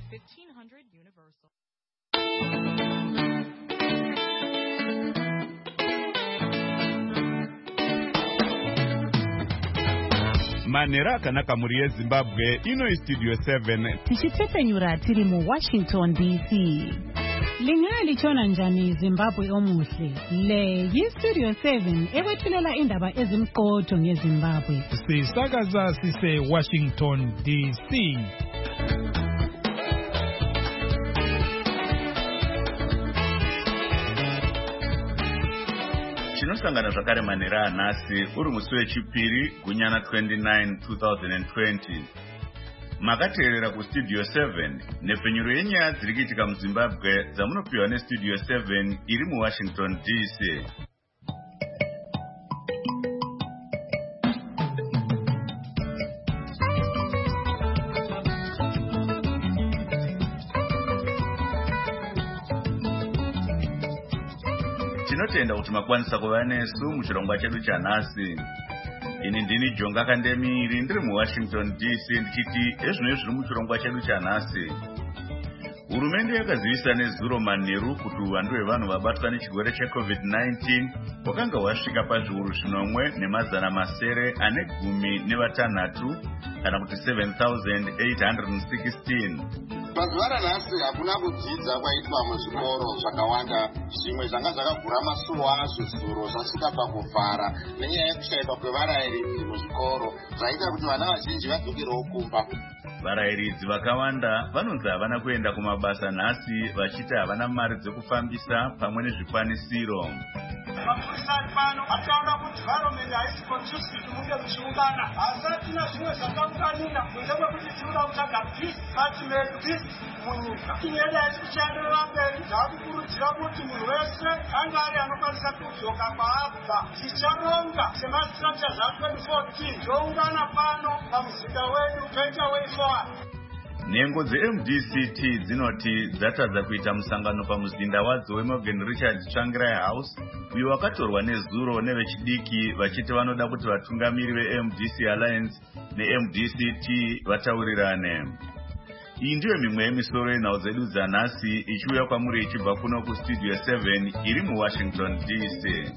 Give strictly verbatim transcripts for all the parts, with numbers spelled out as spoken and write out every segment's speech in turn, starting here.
fifteen hundred Universal. Manera akanaka muri yeZimbabwe ino studio seven tichitepenyura tiri mu Washington D C. Lingali chona njani Zimbabwe omuhle. Le yi studio seven ewethulela indaba ezimqotho ngeZimbabwe. Sisakaza sise Washington D C. Chinosangana zvakare manera anhasi uri musi wechipiri gunyana twenty-nine twenty twenty. Makateerera kustudio seven nepfenyuro yenyaya dziri kuitika muZimbabwe dzamunopiwa nestudio seven iri muWashington D C. Tinotenda kuti makwanisa kuva nesu muchirongwa chedu chanhasi. Ini ndini Jonga Kandemiri ndiri muWashington D C ndichiti ezvino zviri muchirongwa chedu chanhasi. Hurumende yakazivisa nezuro manheru kuti uwandu hwevanhu vabatwa nechirwere checovid nineteen wakanga wasvika pazviuru zvinomwe nemazana masere ane gumi nevatanhatu kana kuti seven thousand eight hundred sixteen. Pazuva ranhasi hakuna kudzidza kwaitwa muzvikoro zvakawanda. Zvimwe zvanga zvakavhura masuo azvo zuro zvasvika pakuvhara nenyaya yekushaikwa kwevarayiridzi muzvikoro zvaita kuti vana vazhinji vadzokerewo kumba. Varayiridzi vakawanda vanonzi havana kuenda kumabasa nhasi vachiti havana mari dzekufambisa pamwe nezvikwanisiro. Mapurisa ari pano akaona kuti varomende haisi conducive kuti munge muchiungana. Asi hatina zvimwe zvakaunganira kunze kwekuti tinoda kutsvaga peace, ultimate peace munyika. Tinyeda haisi kuchaenderera mberi. Ndakukurudzira kuti munhu wese anga ari anokwanisa kudzoka kwaabva. Ticharonga semastructure zva-twenty fourteen toungana pano pamuzinda wedu toita way forward. Nhengo dze-M D C T dzinoti dzatadza kuita musangano pamuzinda wadzo weMorgan Richard Tsvangirai House uyo wakatorwa nezuro nevechidiki vachiti vanoda kuti vatungamiri ve-M D C Alliance ne-M D C T vataurirane. Iyi ndiyo mimwe yemisoro yenhau dzedu dzanhasi ichiuya kwamuri ichibva kuno kustudio seven iri muWashington D C.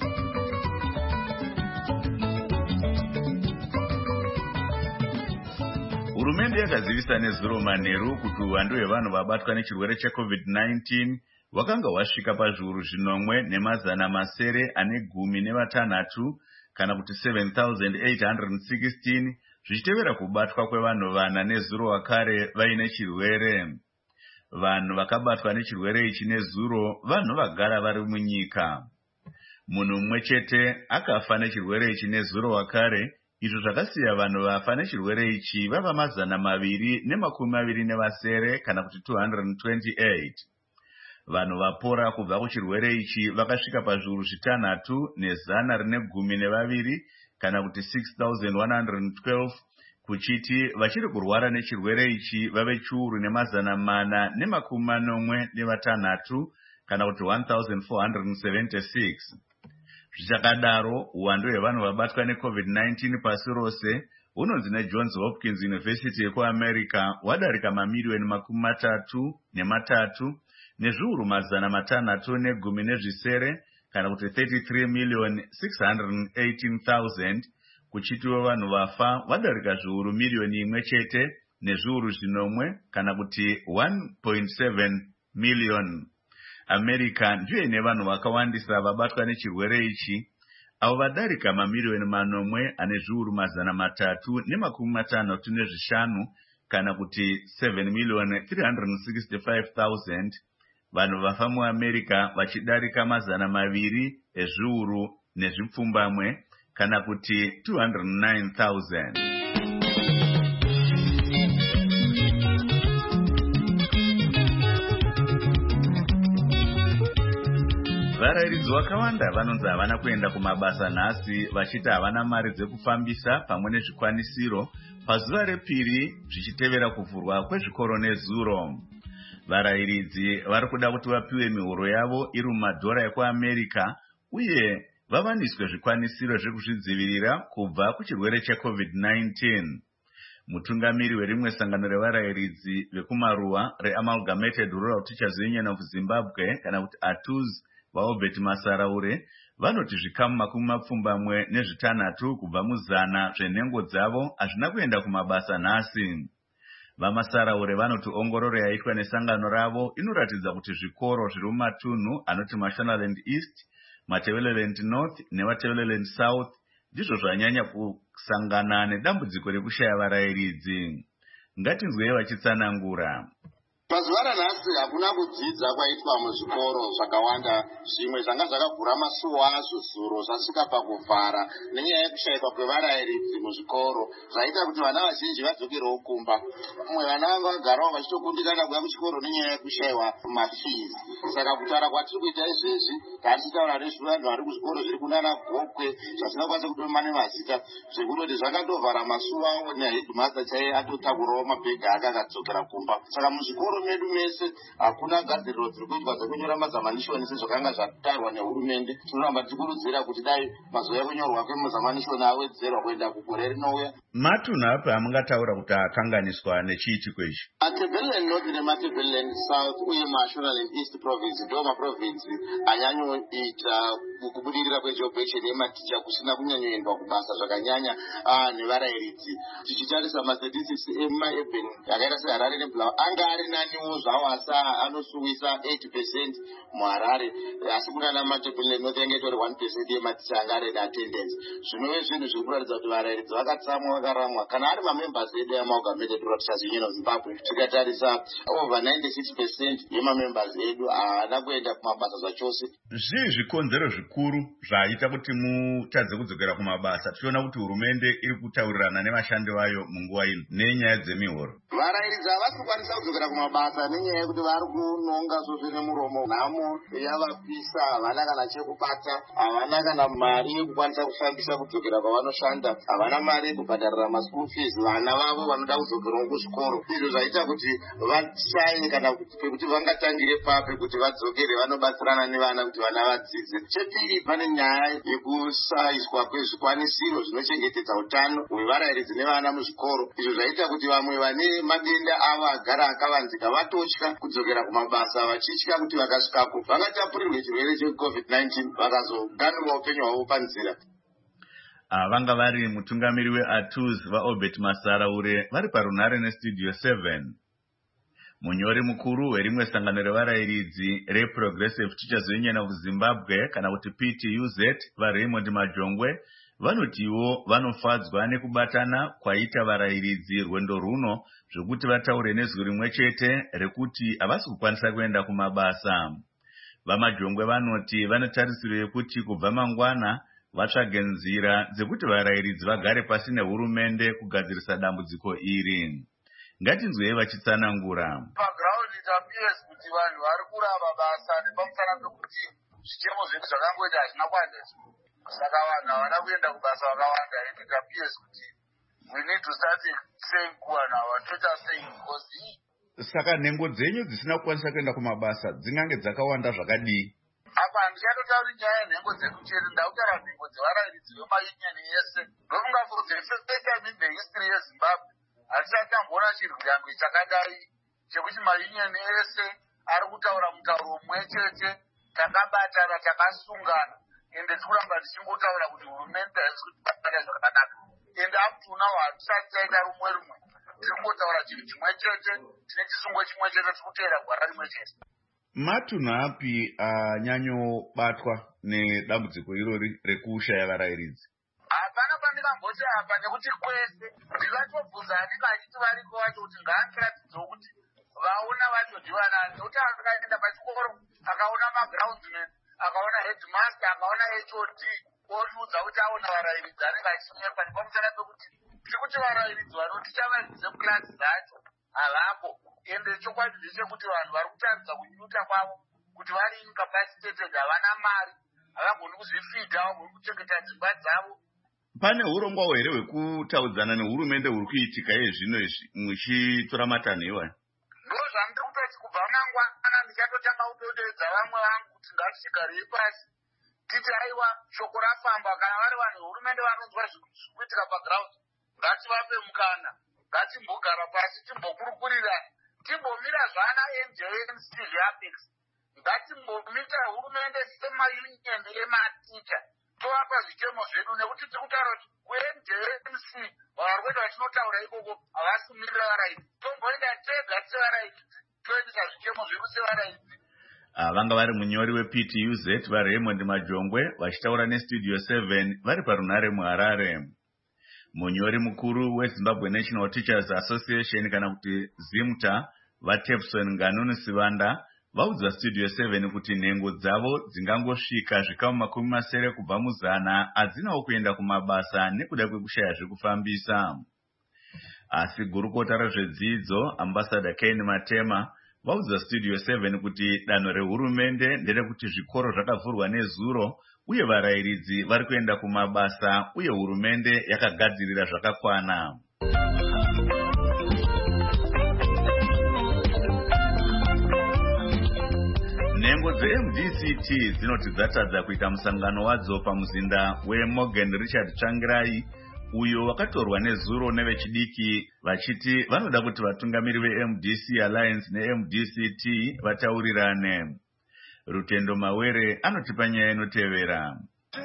Hurumende yakazivisa nezuro manheru kuti uwandu hwevanhu vabatwa nechirwere checovid nineteen wakanga wasvika pazviuru zvinomwe nemazana masere ane gumi nevatanhatu kana kuti seven thousand eight hundred sixteen zvichitevera kubatwa kwevanhu vana nezuro wakare vaine chirwere. Vanhu vakabatwa nechirwere ichi nezuro vanhu vagara vari munyika. Munhu mumwe chete akafa nechirwere ichi nezuro wakare, izvo zvakasiya vanhu vafa nechirwere ichi vava mazana maviri nemakumi maviri nevasere kana kuti two hundred twenty-eight. Vanhu vapora kubva kuchirwere ichi vakasvika pazviuru zvitanhatu nezana rine gumi nevaviri kana kuti six thousand one hundred twelve, kuchiti vachiri kurwara nechirwere ichi vave chiuru nemazana mana nemakumi manomwe nevatanhatu kana kuti one thousand four hundred seventy-six. Zvichakadaro, uwandu hwevanhu vabatwa necovid nineteen pasi rose unonzi neJohns Hopkins University yekuAmerica wadarika mamiliyoni makumi matatu nematatu nezviuru mazana matanhatu negumi nezvisere kana kuti thirty-three million six hundred eighteen thousand, kuchitiwo vanhu vafa wadarika zviuru miliyoni imwe chete nezviuru zvinomwe kana kuti one point seven million. America ndiyo ine vanhu vakawandisa vabatwa nechirwere ichi, avo vadarika mamiliyoni manomwe ane zviuru mazana matatu nemakumi matanhatu nezvishanu kana kuti seven million three hundred sixty-five thousand. Vanhu vafa muAmerica vachidarika mazana maviri ezviuru nezvipfumbamwe kana kuti two hundred nine thousand. Varayiridzi vakawanda vanonzi havana kuenda kumabasa nhasi vachiti havana mari dzekufambisa pamwe nezvikwanisiro pazuva repiri zvichitevera kuvhurwa kwezvikoro nezuro. Varayiridzi vari kuda kuti vapiwe mihoro yavo iri mumadhora ekuAmerica uye vavaniswe zvikwanisiro zvekuzvidzivirira kubva kuchirwere checovid nineteen. Mutungamiri werimwe sangano revarayiridzi vekumaruwa reAmalgamated Rural Teachers Union of Zimbabwe kana kuti A T U Z vaObert Masaraure vanoti zvikamu makumi mapfumbamwe nezvitanhatu kubva muzana zvenhengo dzavo hazvina kuenda kumabasa nhasi. Vamasaraure vanoti ongororo yaitwa nesangano ravo inoratidza kuti zvikoro zviri mumatunhu anoti Mashonaland East, Matebeleland North neMatebeleland South ndizvo zvanyanya kusangana nedambudziko rekushaya varayiridzi. Ngatinzwei vachitsanangura. Pazuva ranhasi hakuna kudzidza kwaitwa muzvikoro zvakawanda. Zvimwe zvanga zvakavhura masuo azvo zuro zvasvika pakuvhara nenyaya yekushayikwa kwevarayiridzi muzvikoro zvaita kuti vana vazhinji vadzokerewo kumba. Vamwe vana vanga vagarawo vachitokundikana kuuya kuchikoro nenyaya yekushayiwa mafizi. Saka kutaura kwatiri kuita izvezvi tatisitaura nezvevanhu vari kuzvikoro zviri kunana Gokwe zvatingakwanisa kutoma nemazita zvekutoti zvakatovhara masuo avo nehedmaster chaiye atotakurawo mabhegi ake akadzokera kumba. Saka muzvikoro medu mese hakuna gadziriro dziri kuitwa dzekunyora mazamanishoni sezvakanga zvatarwa nehurumende. Tinoramba tichikurudzira kuti dai mazuva ekunyorwa kwemazamanishoni awedzerwa kuenda kugore rinouya. Matunhu api amungataura kuti akanganiswa nechiitiko ichi? Matebeleland North neMatebeleland South uye Mashonaland East Province ndo maprovinsi anyanyoita kubudirira kwejob action yematicha kusina kunyanyoendwa kubasa zvakanyanya nevarayiridzi. Tichitarisa mastatistics emaurban yakaita seHarare neBulawayo anga ari naniwo zvawo asi anosuwisa eight percent muHarare, asi kunana Matebeleland North yange itori one percent yematicha anga ari attendance. Zvinove zvinhu zviri kuratidza kuti varayiridzi vakatsamwa vakaramwa kana ari mamembers edu eAmalgamated Rural Teachers Union of Zimbabwe. Tikatarisa over ninety-six percent yemamembers edu haana kuenda kumabasa zvachose. Zvii zvikonzero zvikuru zvaita kuti mutadze kudzokera kumabasa? Tichiona kuti hurumende iri kutaurirana nevashandi vayo munguva ino nenyaya dzemihoro. Varayiridzi havasi kukwanisa kudzokera kumabasa nenyaya yekuti vari kunonga zvozvo nemuromo. Nhamo yavapisa, havana kana chekupata, havana kana mari yekukwanisa kufambisa kudzokera kwavanoshanda, havana mari yekubhadharira maschool fees vana vavo vanoda kudzokerawo kuzvikoro. Izvo zvaita kuti vashaye kana pekuti vangatangire pape kuti vadzokere vanobatsirana nevana kuti vana vadzidze. Chepiri pane nyaya yekushayiswa kwezvikwanisiro zvinochengetedza utano hwevarayiridzi nevana muzvikoro. Izvo zvaita kuti vamwe vane madenda avo agara akavanzika vatotya kudzokera kumabasa vachitya kuti vakasvikapo vangatapurirwe chirwere checovid nineteen vakazoganura upenyu hwavo panzira. Vanga vari mutungamiri weA T U Z vaObert Masaraure vari parunhare nestudio seven. Munyori mukuru werimwe sangano revarayiridzi reProgressive Teachers Union of Zimbabwe kana kuti P T U Z vaRaymond Majongwe vanotiwo vanofadzwa nekubatana kwaita varayiridzi rwendo runo zvokuti vataure nezwi rimwe chete rekuti havasi kukwanisa kuenda kumabasa. VaMajongwe vanoti vanotarisiro yekuti kubva mangwana vatsvage nzira dzekuti varayiridzi vagare pasi nehurumende kugadzirisa dambudziko iri. Ngatinzwei vachitsanangura. Pagiraundi tapiyesi kuti vanhu vari kurava basa nepamusana pekuti zvichemo zvedu zvakangoita hazvina kuwaniswa. Saka vanhu havana kuenda kubasa vakawanda ende tapiyesi kuti we need to start saying kuwana our total saying because saka nhengo dzenyu dzisina kukwanisa kuenda kumabasa dzingange dzakawanda zvakadii? Apa ndichatotauri nyaya yenhengo dzedu chete, ndakutaura nhengo dzevarayiridzi vemayunioni yese. Ndokungafunze first time in the history yeZimbabwe hatichatamboona chirwirangwe chakadai chekuti mayunioni ese ari kutaura mutauro mumwe chete, takabatana, takasungana, ende tikuramba tichingotaura kuti hurumende haisi kutibata zvakanaka. Ende up to now hatisati taita rumwe rumwe, tiri kungotaura chinhu chimwe chete, tine chisungo chimwe chete, tiri kuteera gwara rimwe chete. Matunhu api anyanyobatwa nedambudziko irori rekushaya varayiridzi? Hapana pandingamboti apa nekuti kwese ndikatobvunza anenge achiti variko vacho kuti ngaandiratidzewo kuti vaona vacho ndivanani, nekuti akaenda pachikoro akaona magroundsman, akaona headmaster, akaona H O D otiudza kuti aona varayiridzi anenge achinyepa nepamusana pekuti tiri kuti varayiridzi vanoticha varidze mukilasi dzacho havapo. Ende chokwadi ndechekuti vanhu vari kutaridza kunyuta kwavo kuti vari incapacitated, havana mari, havagoni kuzvifidha, havagoni kuchengeta dzimba dzavo. Pane urongwa here hwekutaudzana nehurumende huri kuitika yezvino izvi muchitora matanho iwayo? Ndo zvandiri kutoti kubva mangwana ndichatotanga kutodeedza vamwe vangu kuti ngatichigarei pasi titi aiwa shoko rafamba, kana vari vanhu hurumende vanonzwa zviri kuitika paground ngativape mukana ngatimbogara pasi timbokurukurirana timbomira zvana N J M C zveapex ngatimbomita hurumende semayunion ematicha tovapa zvichemo zvedu nekuti tiri kutaura kuti ku-N J M C varwenda vachinotaura ikoko havasimirira varaidzi tomboenda tega sevaraidzi toendesa zvichemo zvedu sevaraidzi. Vanga vari munyori weP T U Z vaRaymond Majongwe vachitaura neStudio seven vari parunhare muHarare. Munyori mukuru weZimbabwe National Teachers Association kana kuti ZIMTA vaTepson Nganunu Sivanda vaudza Studio seven kuti nhengo dzavo dzingangosvika zvikamu makumi masere kubva muzana hadzinawo kuenda kumabasa nekuda kwekushaya zvekufambisa. Asi gurukota rezvedzidzo Ambassador Ken Matema vaudza Studio seven kuti danho rehurumende nderekuti zvikoro zvakavhurwa nezuro uye varairidzi vari kuenda kumabasa uye hurumende yakagadzirira zvakakwana. Nhengo dze-M D C T dzinoti dzatadza kuita musangano wadzo pamuzinda weMorgan Richard Tsvangirai uyo wakatorwa nezuro nevechidiki vachiti vanoda kuti vatungamiri veM D C Alliance neM D C T vataurirane. Rutendo Mawere anotipa nyaya inotevera.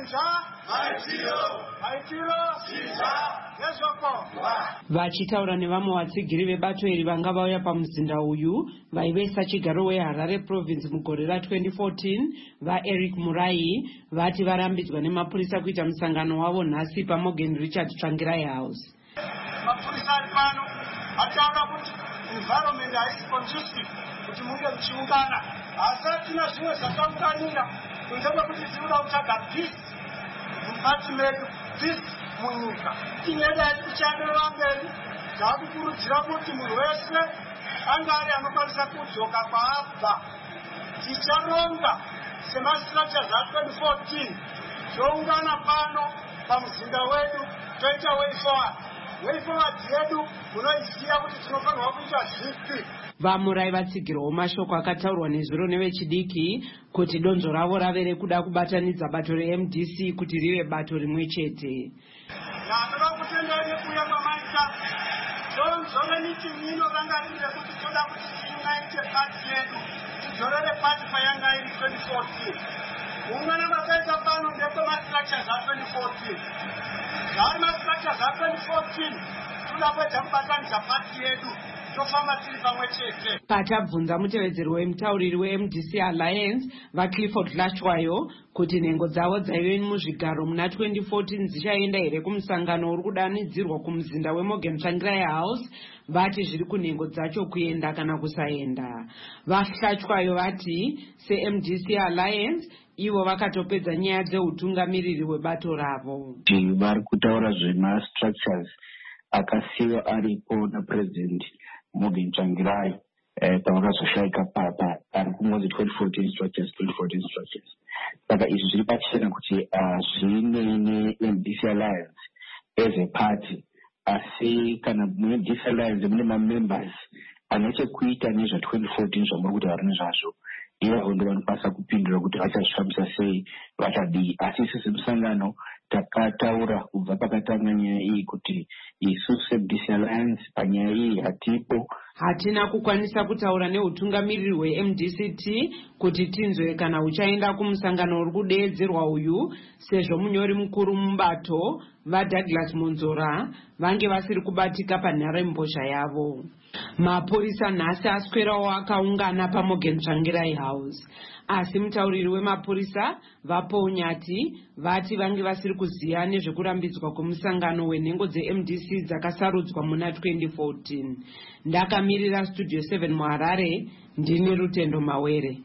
Vachitaura nevamwe vatsigiri vebato iri vanga vauya pamuzinda uyu vaivesa chigaro weHarare Province mugore ra-twenty fourteen vaEric Murai vati varambidzwa nemapurisa kuita musangano wavo nhasi paMorgan Richard Tsvangirai House. Mapurisa ari pano ataura kuti environment haisi conducive kuti munge muchiungana asi hatina zvimwe zvakamukanira kunze kwekuti tinoda kutsvaga peace mukati medu peace munyika tinedai tichanderera mberi taakukurudzira kuti munhu wese anga ari anokwanisa kudzoka kwaabva ticharonga semastructures a-twenty fourteen toungana pano pamuzinda wedu toita way forward way forward yedu munoiziva kuti tinofanirwa kuita zvipi. Vamurai vatsigirwawo mashoko akataurwa nezuro nevechidiki kuti donzvo ravo rave rekuda kubatanidza bato reM D C kuti rive bato rimwe chete. Nanoda kutendera nekuuya kwamaita donzvo remitin'i inovanga riri rekuti toda kuti tiunite pati yedu tidzorere pati payanga iri twenty fourteen. Ungana makaita pano ndekwemasstructures a-twenty fourteen. Zvari mastructures a-twenty fourteen toda kuedza kubatanidza pati yedu. Patabvunza mutevedzeri wemutauriri weM D C Alliance vaClifford Lashwayo kuti nhengo dzavo dzaive muzvigaro muna twenty fourteen dzichaenda here kumusangano uri kudanidzirwa kumuzinda weMorgan Tsvangirai House, vati zviri kunhengo dzacho kuenda kana kusaenda. VaLashwayo vati seM D C Alliance ivo vakatopedza nyaya dzeutungamiriri webato ravo. Vari kutaura zvemastructures akasiyiwa aripo naPresident Morgan Tsvangirai pavakazoshaika papa ari kungozi twenty fourteen structures twenty fourteen structures. Saka izvi zviri pachena kuti zvinei neM D C Alliance as a party, asi kana muM D C Alliance mune mamembers ane chekuita nezva twenty fourteen zvamuri kuti vari nezvazvo, ivavo ndo vanokwanisa kupindura kuti vachazvifambisa sei vachadii. Asi isi semusangano takataura kubva pakatanga nyaya iyi kuti isusu seM D C Alliance panyaya iyi hatipo. Hatina kukwanisa kutaura neutungamiriri hweM D C T kuti tinzwe kana uchaenda kumusangano uri kudeedzerwa uyu, sezvo munyori mukuru mubato vaDouglas Monzora vange vasiri kubatika panharembozha yavo. Mapurisa nhasi aswerawo akaungana paMorgan Tsvangirai House, asi mutauriri wemapurisa vaPaul Nyati vati vange vasiri kuziva nezvekurambidzwa kwemusangano wenhengo dzeM D C dzakasarudzwa muna twenty fourteen. Ndakamirira Studio seven muHarare, ndini Rutendo Mawere.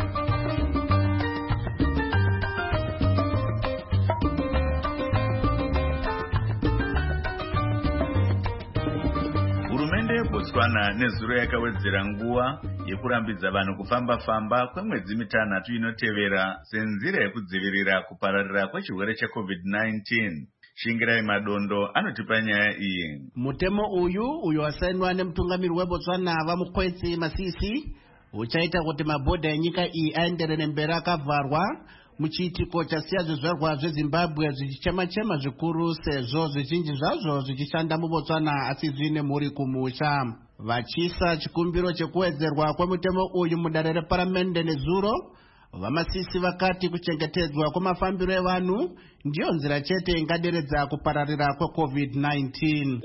Botswana nezuro yakawedzera nguva yekurambidza vanhu kufamba-famba kwemwedzi mitanhatu inotevera senzira yekudzivirira kupararira kwechirwere cheCovid nineteen. Shingirai Madondo anotipa nyaya iyi. Mutemo uyu uyo wasainwa nemutungamiri weBotswana vaMukwetsi Masisi uchaita kuti mabhodha enyika iyi aenderere mberi akavharwa muchiitiko chasiya zvizvarwa zvezimbabwe zvichichema-chema zvikuru sezvo zvizhinji zvazvo zvichishanda mubotswana asi zvine mhuri kumusha. Vachisa chikumbiro chekuwedzerwa kwemutemo uyu mudare reparamende nezuro, vamasisi vakati kuchengetedzwa kwemafambiro evanhu ndiyo nzira chete ingaderedza kupararira kwecovid nineteen.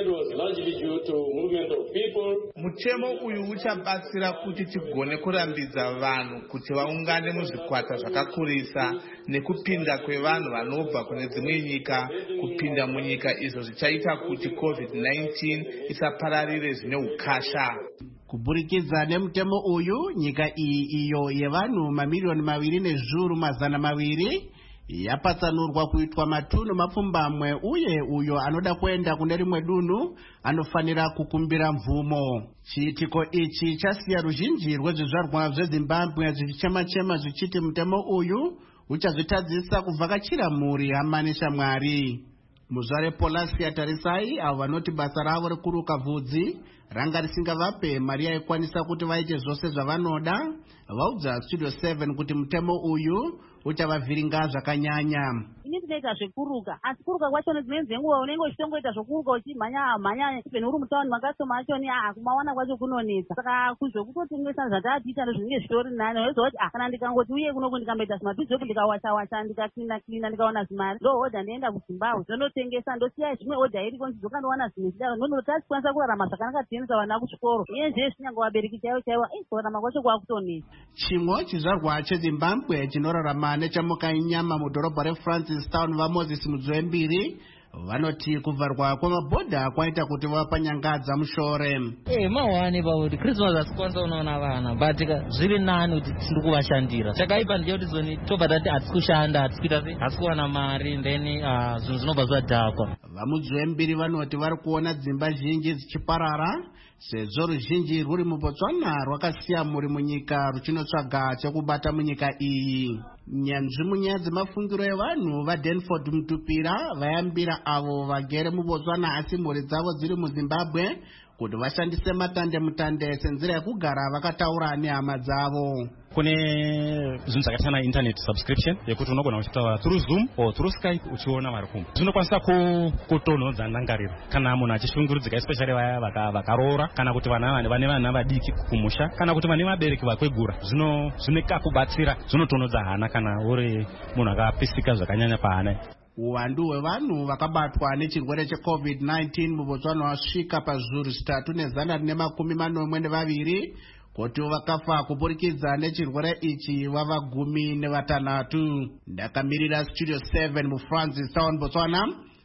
Mutemo uyu uchabatsira kuti tigone kurambidza vanhu kuti vaungane muzvikwata zvakakurisa nekupinda kwevanhu vanobva kune dzimwe nyika kupinda munyika, izvo zvichaita kuti covid nineteen isapararire zvine ukasha. Kuburikidza nemutemo uyu, nyika iyi iyo yevanhu mamiliyoni maviri nezviuru mazana maviri yapatsanurwa kuitwa matunhu mapfumbamwe, uye uyo anoda kuenda kune rimwe dunhu anofanira kukumbira mvumo. Chiitiko ichi chasiya ruzhinji rwezvizvarwa zveZimbabwe zvichichema-chema zvichiti mutemo uyu uchazvitadzisa kuvhakachira mhuri hama neshamwari. Muzvare Polasi yatarisai avo vanoti basa ravo rekuruka vhudzi ranga risingavape mari yaikwanisa kuti vaite zvose zvavanoda, vaudza Studio seven kuti mutemo uyu uchavavhiringa zvakanyanya. Ini ndinoita zvekuruka, asi kuruka kwacho dzimweni dzenguva unenge uchitongoita zvokuruka uchimhanya mhanya peni uri mutauni makasoma achoni ah kumawana kwacho kunonetsa. Saka kuzokutotengesa zvatatiita ndozvinenge zvitori nani, weizoti ah kana ndikangoti uye kuno ndikaita zvimabhizinesi ndikawasha washa ndikaklina klina ndikaona zvimari ndohodha ndienda kuZimbabwe ndonotengesa ndosiya zvimwe hodha iriko ndidzoka ndowana zvimwe zvidaro ndonotasi kwanisa kurarama zvakanaka tiendesa vana kuchikoro. Iye zve zvinyange vabereki chaivo chaivo eh kurarama kwacho kwakutonetsa. Chimwe chizvarwa cheZimbabwe chinorarama nechamukayinyama mudhorobha reFrancistown vaMoses Mudzwembiri vanoti kuvharwa kwemabhodha kwaita kuti vapanyangadza mushore. Eh mawani baudi Christmas asikwanza unaona vana but zviri nani kuti tiri kuvashandira. Chakaipa ndiye kuti zoni tobva tati atikushanda atikuita sei asikuwana mari ndeni zvinhu zvinobva zvadhakwa. VaMudzwembiri vanoti vari kuona dzimba zhinji dzichiparara sezvo ruzhinji rwuri muBotswana rwakasiya mhuri munyika ruchinotsvaga chekubata munyika iyi. Nyanzvi munyaya dzemafungiro evanhu vaDenford Mutupira vayambira avo vagere muBotswana asi mhuri dzavo dziri muZimbabwe kuti vashandise matande mutande senzira yekugara vakataura nehama dzavo. Kune zvinhu zvakaita na internet subscription yekuti unogona kuchitaura through Zoom or through Skype uchiona vari kumba. Zvinokwanisa kutonhodza ndangariro kana munhu achishungurudzika, especially vaya vakaroora kana kuti vana vane vana vadiki kumusha kana kuti vane vabereki vakwegura. Zvino zvinekakubatsira zvinotonhodza hana kana uri munhu akapisika zvakanyanya pahana. Uwandu hwevanhu vakabatwa nechirwere checovid nineteen muBotswana wasvika pazviuru zvitatu nezana rine makumi manomwe nevaviri, kuti vakafa kuburikidza nechirwere ichi vava gumi nevatanhatu. Ndakamirira Studio seven muFrancistown, Botswana,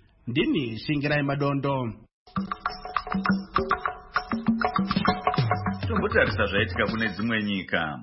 ndini Shingirai Madondo. Tombotarisa zvaitika kune dzimwe nyika.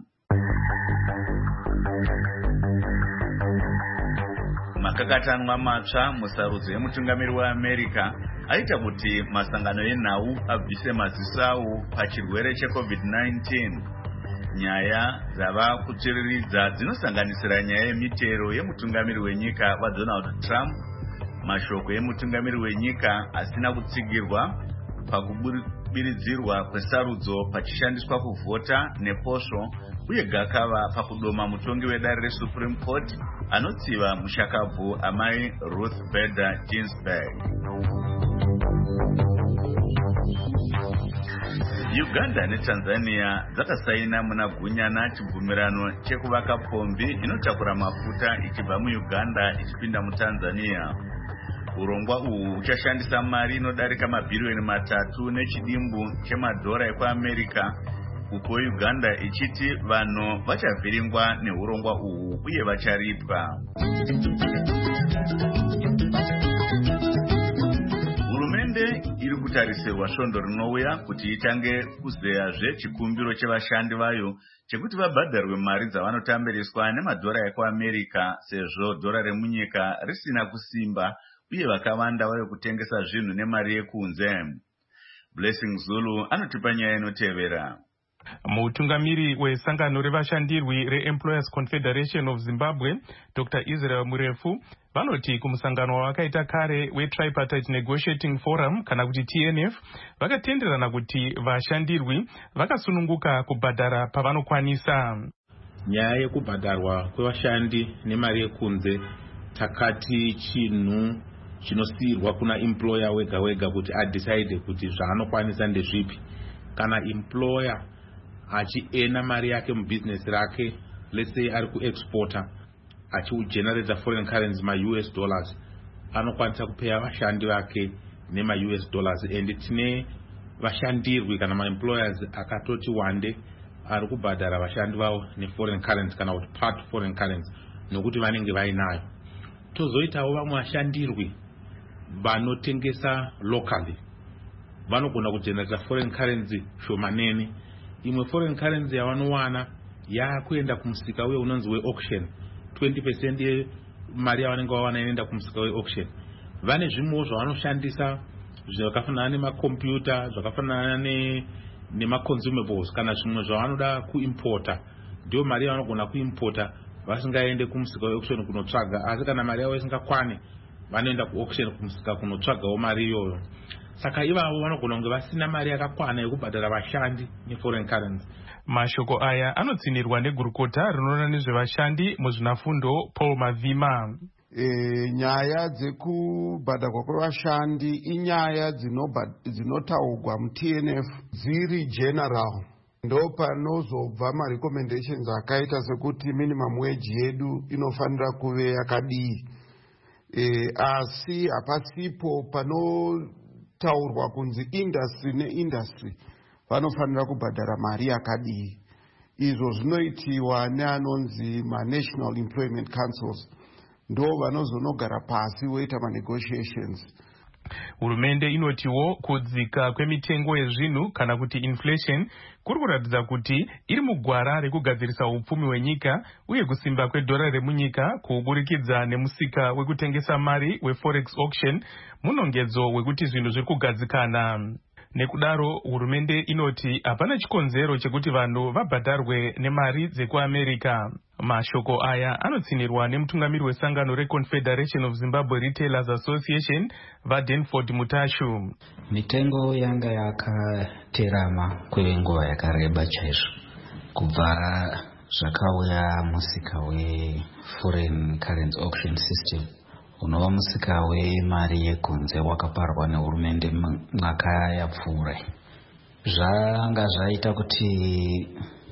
Makakatanwa matsva musarudzo yemutungamiri weAmerica aita kuti masangano enhau abvise maziso awo pachirwere checovid nineteen. Nyaya dzava kutsviriridza dzinosanganisira nyaya yemitero yemutungamiri wenyika waDonald Trump, mashoko emutungamiri wenyika asina kutsigirwa pakubiridzirwa kwesarudzo pachishandiswa kuvhota neposvo, uye gakava pakudoma mutongi wedare reSupreme Court anotsiva mushakabvu amai Ruth Bader Ginsburg. Uganda neTanzania dzakasaina muna gunyana chibvumirano chekuvaka pombi inotakura mafuta ichibva muUganda ichipinda muTanzania. Urongwa uhu uchashandisa mari inodarika mabhiriyoni matatu nechidimbu chemadhora ekuAmerica, uko Uganda ichiti vanhu vachavhiringwa neurongwa uhu uye vacharipwa. Hurumende iri kutarisirwa svondo rinouya kuti itange kuzeyazve chikumbiro chevashandi vayo chekuti vabhadharwe mari dzavanotambiriswa nemadhora ekuAmerica, sezvo dhora remunyika risina kusimba uye vakawanda vari kutengesa zvinhu nemari yekunze. Blessing Zulu anotipa nyaya inotevera. Mutungamiri wesangano revashandirwi reEmployers Confederation of Zimbabwe, Doctor Israel Murefu, vanoti kumusangano wakaita kare weTripartite Negotiating Forum kana kuti T N F vakatenderana kuti vashandirwi vakasununguka kubhadhara pavanokwanisa. nyaya yekubhadharwa kwevashandi nemari yekunze takati chinhu chinosiyirwa kuna employer wega wega kuti adecide kuti zvaanokwanisa ndezvipi. Kana employer achiena mari yake mubusiness rake, let's say ari kuexporta achiugenerate foreign currency ma-U S dollars, anokwanisa kupeya vashandi vake nema-U S dollars. And tine vashandirwi kana ma-employers akatoti wande ari kubhadhara vashandi vavo ne-foreign currency kana kuti part foreign currency nokuti vanenge vainayo. Tozoitawo vamwe vashandirwi vanotengesa locally, vanogona kugenerate foreign currency shomanene. Imwe foreign currency yavanowana yakuenda kumusika uye unonzi we-auction, twenty percent yemari yavanenge vawana inoenda kumusika we-auction. Vane zvimwewo zvavanoshandisa zvakafanana nemakombiyuta, zvakafanana nema-consumables kana zvimwe zvavanoda kuimporta, ndio mari yavanogona kuimporta vasingaende kumusika we-auction kunotsvaga. Asi kana mari yavo isingakwane vanoenda ku-auction kumusika kunotsvagawo mari iyoyo. Saka ivavo vanogona kunge vasina mari yakakwana yekubhadhara vashandi ne-foreign currency. Mashoko aya anotsinirwa negurukota rinoona nezvevashandi muzvinafundo Paul Mavima. E, nyaya dzekubhadharwa kwevashandi inyaya dzinotaurwa mu-T N F dziri general. Ndo panozobva ma-recommendations akaita sekuti minimum wage yedu inofanira kuve yakadii. E, asi hapasipo panotaurwa kunzi industry neindustry vanofanira kubhadhara mari yakadii. Izvo zvinoitiwa neanonzi ma-National Employment Councils, ndo vanozonogara pasi voita ma-negotiations. Hurumende inotiwo kudzika kwemitengo yezvinhu kana kuti inflation kuri kuratidza kuti iri mugwara rekugadzirisa upfumi hwenyika uye kusimba kwedhora remunyika kuburikidza nemusika wekutengesa mari we-forex auction, munongedzo wekuti zvinhu zviri kugadzikana. Nekudaro hurumende inoti hapana chikonzero chekuti vanhu vabhadharwe nemari dzekuAmerica. Mashoko aya anotsinirwa nemutungamiri wesangano reConfederation of Zimbabwe Retailers Association vaDenford Mutashu. Mitengo yanga yakaterama kwenguva yakareba chaizvo kubva zvakauya musika we-foreign currency auction system unova musika wemari yekunze wakaparwa nehurumende mwaka yapfuura. Zvanga zvaita kuti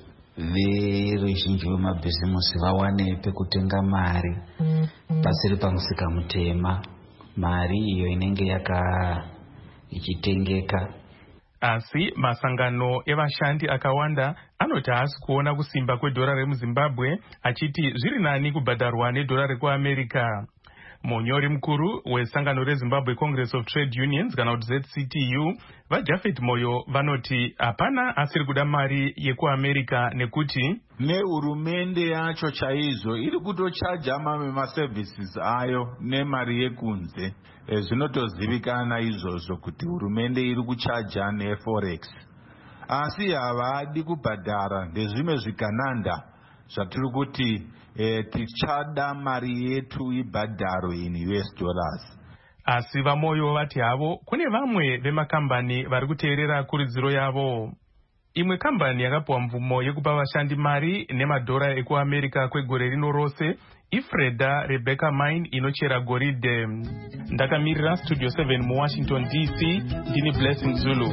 veruzhinji vemabhizimusi vawane pekutenga mari pasiri pamusika mutema, mari iyo inenge yaka ichitengeka. Asi masangano evashandi akawanda anoti haasi kuona kusimba kwedhora remuZimbabwe, achiti zviri nani kubhadharwa nedhora rekuAmerica. Munyori mukuru wesangano reZimbabwe Congress of Trade Unions kana kuti Z C T U vaJafet Moyo vanoti hapana asiri kuda mari yekuAmerica nekuti nehurumende yacho chaizvo iri kutochaja mamwe maservices ayo nemari yekunze. E, zvinotozivikana izvozvo kuti hurumende iri kuchaja neforex, asi havadi kubhadhara ndezvimwe zvigananda zvatiri kuti e, tichada mari yetu ibhadharo in U S dollars. Asi vaMoyo vati havo kune vamwe vemakambani vari kuteerera kurudziro yavo. Imwe kambani yakapiwa mvumo yekupa vashandi mari nemadhora ekuAmerica kwegore rino rose iFreda Rebecca Mine inochera goridhe. Ndakamirira Studio seven muWashington D C, ndini Blessing Zulu.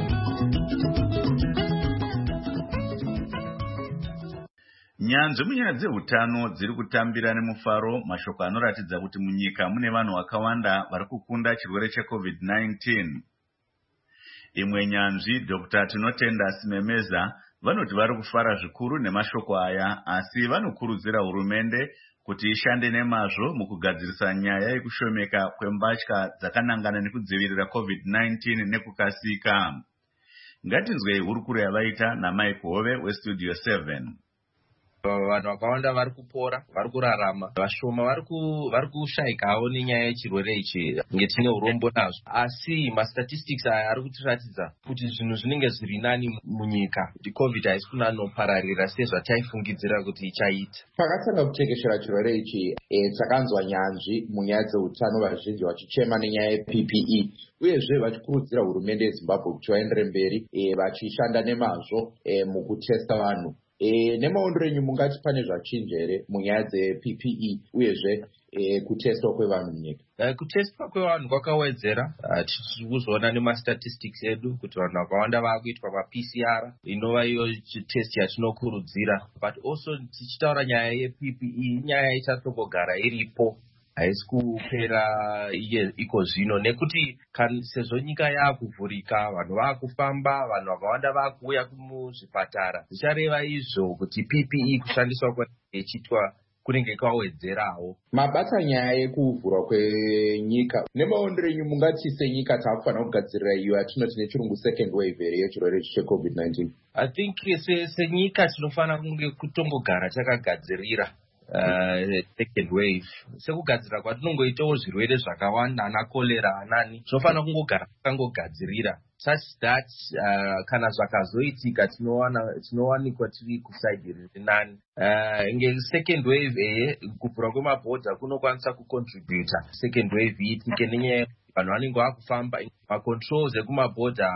Nyanzvi munyaya dzehutano dziri kutambira nemufaro, mashoko anoratidza kuti munyika mune vanhu vakawanda vari kukunda chirwere cheCovid nineteen. Imwe nyanzvi Doctor Tinotenda Simemeza vanoti vari kufara zvikuru nemashoko aya, asi vanokurudzira hurumende kuti ishande nemazvo mukugadzirisa nyaya yekushomeka kwembatya dzakanangana nekudzivirira COVID nineteen nekukasika. Ngatinzwei hurukuro yavaita naMike Hove weStudio seven. Vanhu vakawanda vari kupora, vari kurarama, vashoma vari kushayikawo nenyaya yechirwere ichi nge tine urombo nazvo. Asi mastatistics aya ari kutiratidza kuti zvinhu zvinenge zviri nani munyika, kuti COVID haisi kunanopararira sezvataifungidzira kuti ichaita. Pakatanga kutekeshera chirwere ichi, e, takanzwa nyanzvi munyaya dzeutano vazhinji vachichema nenyaya yeP P E, uyezve vachikurudzira hurumende yeZimbabwe kuti vaendere mberi e, vachishanda nemazvo e, mukutesta vanhu e, nemaondero enyu mungati pane zvachinja here munyaya dze-P P E uyezve e, kutestwa kwevanhu munyika? Uh, kutestwa kwevanhu kwakawedzera. uh, tiri kuzoona nemastatistics edu kuti vanhu vakawanda vakuitwa ma-P C R inova iyo test yatinokurudzira, but also tichitaura nyaya ye-P P E nyaya ichatongogara iripo, haisi kupera iye iko zvino, nekuti sezvo nyika yaakuvhurika, vanhu vaakufamba, vanhu vakawanda vaakuuya kumuzvipatara, zvichareva izvo kuti P P E kushandiswa kwaichitwa kunenge kwawedzerawo. Mabasa nyaya yekuvhurwa kwenyika, nemaondero enyu mungati senyika taakufanira kugadzirira iyo yatinoti nechirungu second wave here yechirwere checovid nineteen? I think senyika tinofanira kunge kutongogara takagadzirira Uh, second wave. Sekugadzira kwatinongoitawo zvirwere zvakawanda, ana kolera anani, tinofanira kungogara takangogadzirira such that uh, kana zvakazoitika tinowanikwa tiri kusaidi riri nani. Uh, nge second wave eh, kuvhura kwemabhodha kunokwanisa kucontributa second wave iitike nenyaya vanhu vanenge vakufamba, macontrols ekumabhodha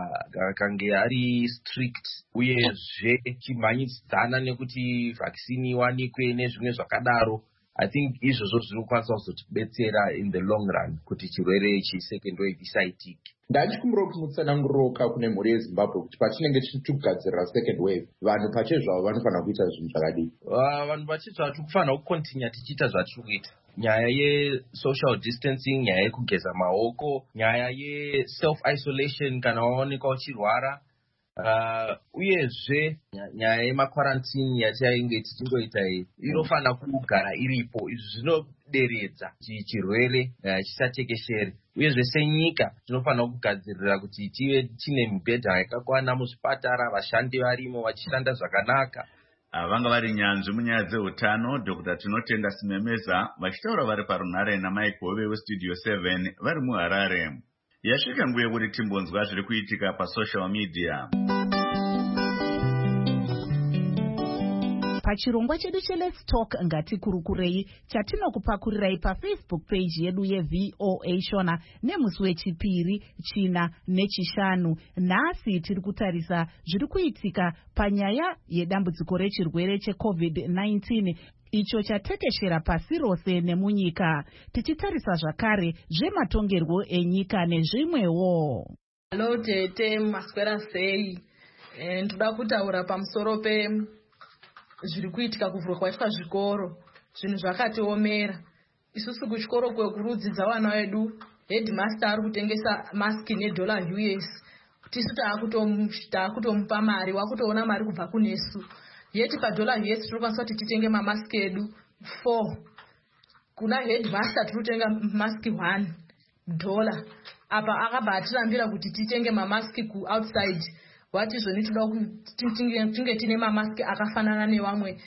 akange ari strict, uyezve chimhanyidzana nekuti vaccine iwanikwe nezvimwe zvakadaro. I think izvozvo zviri kukwanisa kuzotibetsera in the long run kuti chirwere chi second wave isaitike. Ndachikumbira kuti mutsananguroka kune mhuri yeZimbabwe kuti patinenge tichigadzirira second wave, vanhu pachezvavo vanofanira kuita zvinhu zvakadii? Uh, vanhu pachezvavo tikufanira kukontinya tichiita zvatiri kuita. Nyaya ye-social distancing, nyaya yekugeza maoko, nyaya ye-self-isolation kana waonekwa uchirwara, uh, uyezve nyaya yema-quarantine yatiinge tichingoita iyi inofanira kugara iripo. Izvi zvinoderedza chirwere uh, chisatekeshere. Uyezve senyika tinofanira kugadzirira kuti tive tine mibhedha yakakwana muzvipatara, vashandi varimo vachishanda zvakanaka. Vanga vari nyanzvi munyaya dzeutano Doctor Tinotenda Simemeza vachitaura vari parunhare naMike Hove weStudio seven vari muHarare. Yasvika nguva yekuti timbonzwa zviri kuitika pasocial media. Pachirongwa chedu cheLet's Talk ngatikurukurei chatinokupakurirai paFacebook page yedu yeV O A Shona nemusi wechipiri, china nechishanu. Nhasi tiri kutarisa zviri kuitika panyaya yedambudziko rechirwere checovid nineteen icho chatekeshera pasi rose nemunyika, tichitarisa zvakare zvematongerwo enyika nezvimwewo. Hello tete, maswera sei? Ndoda kutaura pamusoro pe zviri kuitika kuvhurwa kwaitwa zvikoro. Zvinhu zvakatiomera. Isusu kuchikoro kwekurudzidza vana vedu, headmaster ari kutengesa maski nedollar U S. Tisu taakutomupa mari, wakutoona mari kubva kunesu. Yeti padollar U S tinokwanisa kuti titenge mamaski edu four. Kuna headmaster tinotenga maski one dollar. Apa akabva atirambira kuti titenge mamaski ku outside. Wati zvoni toda kuti tinge tine mamaski akafanana nevamwe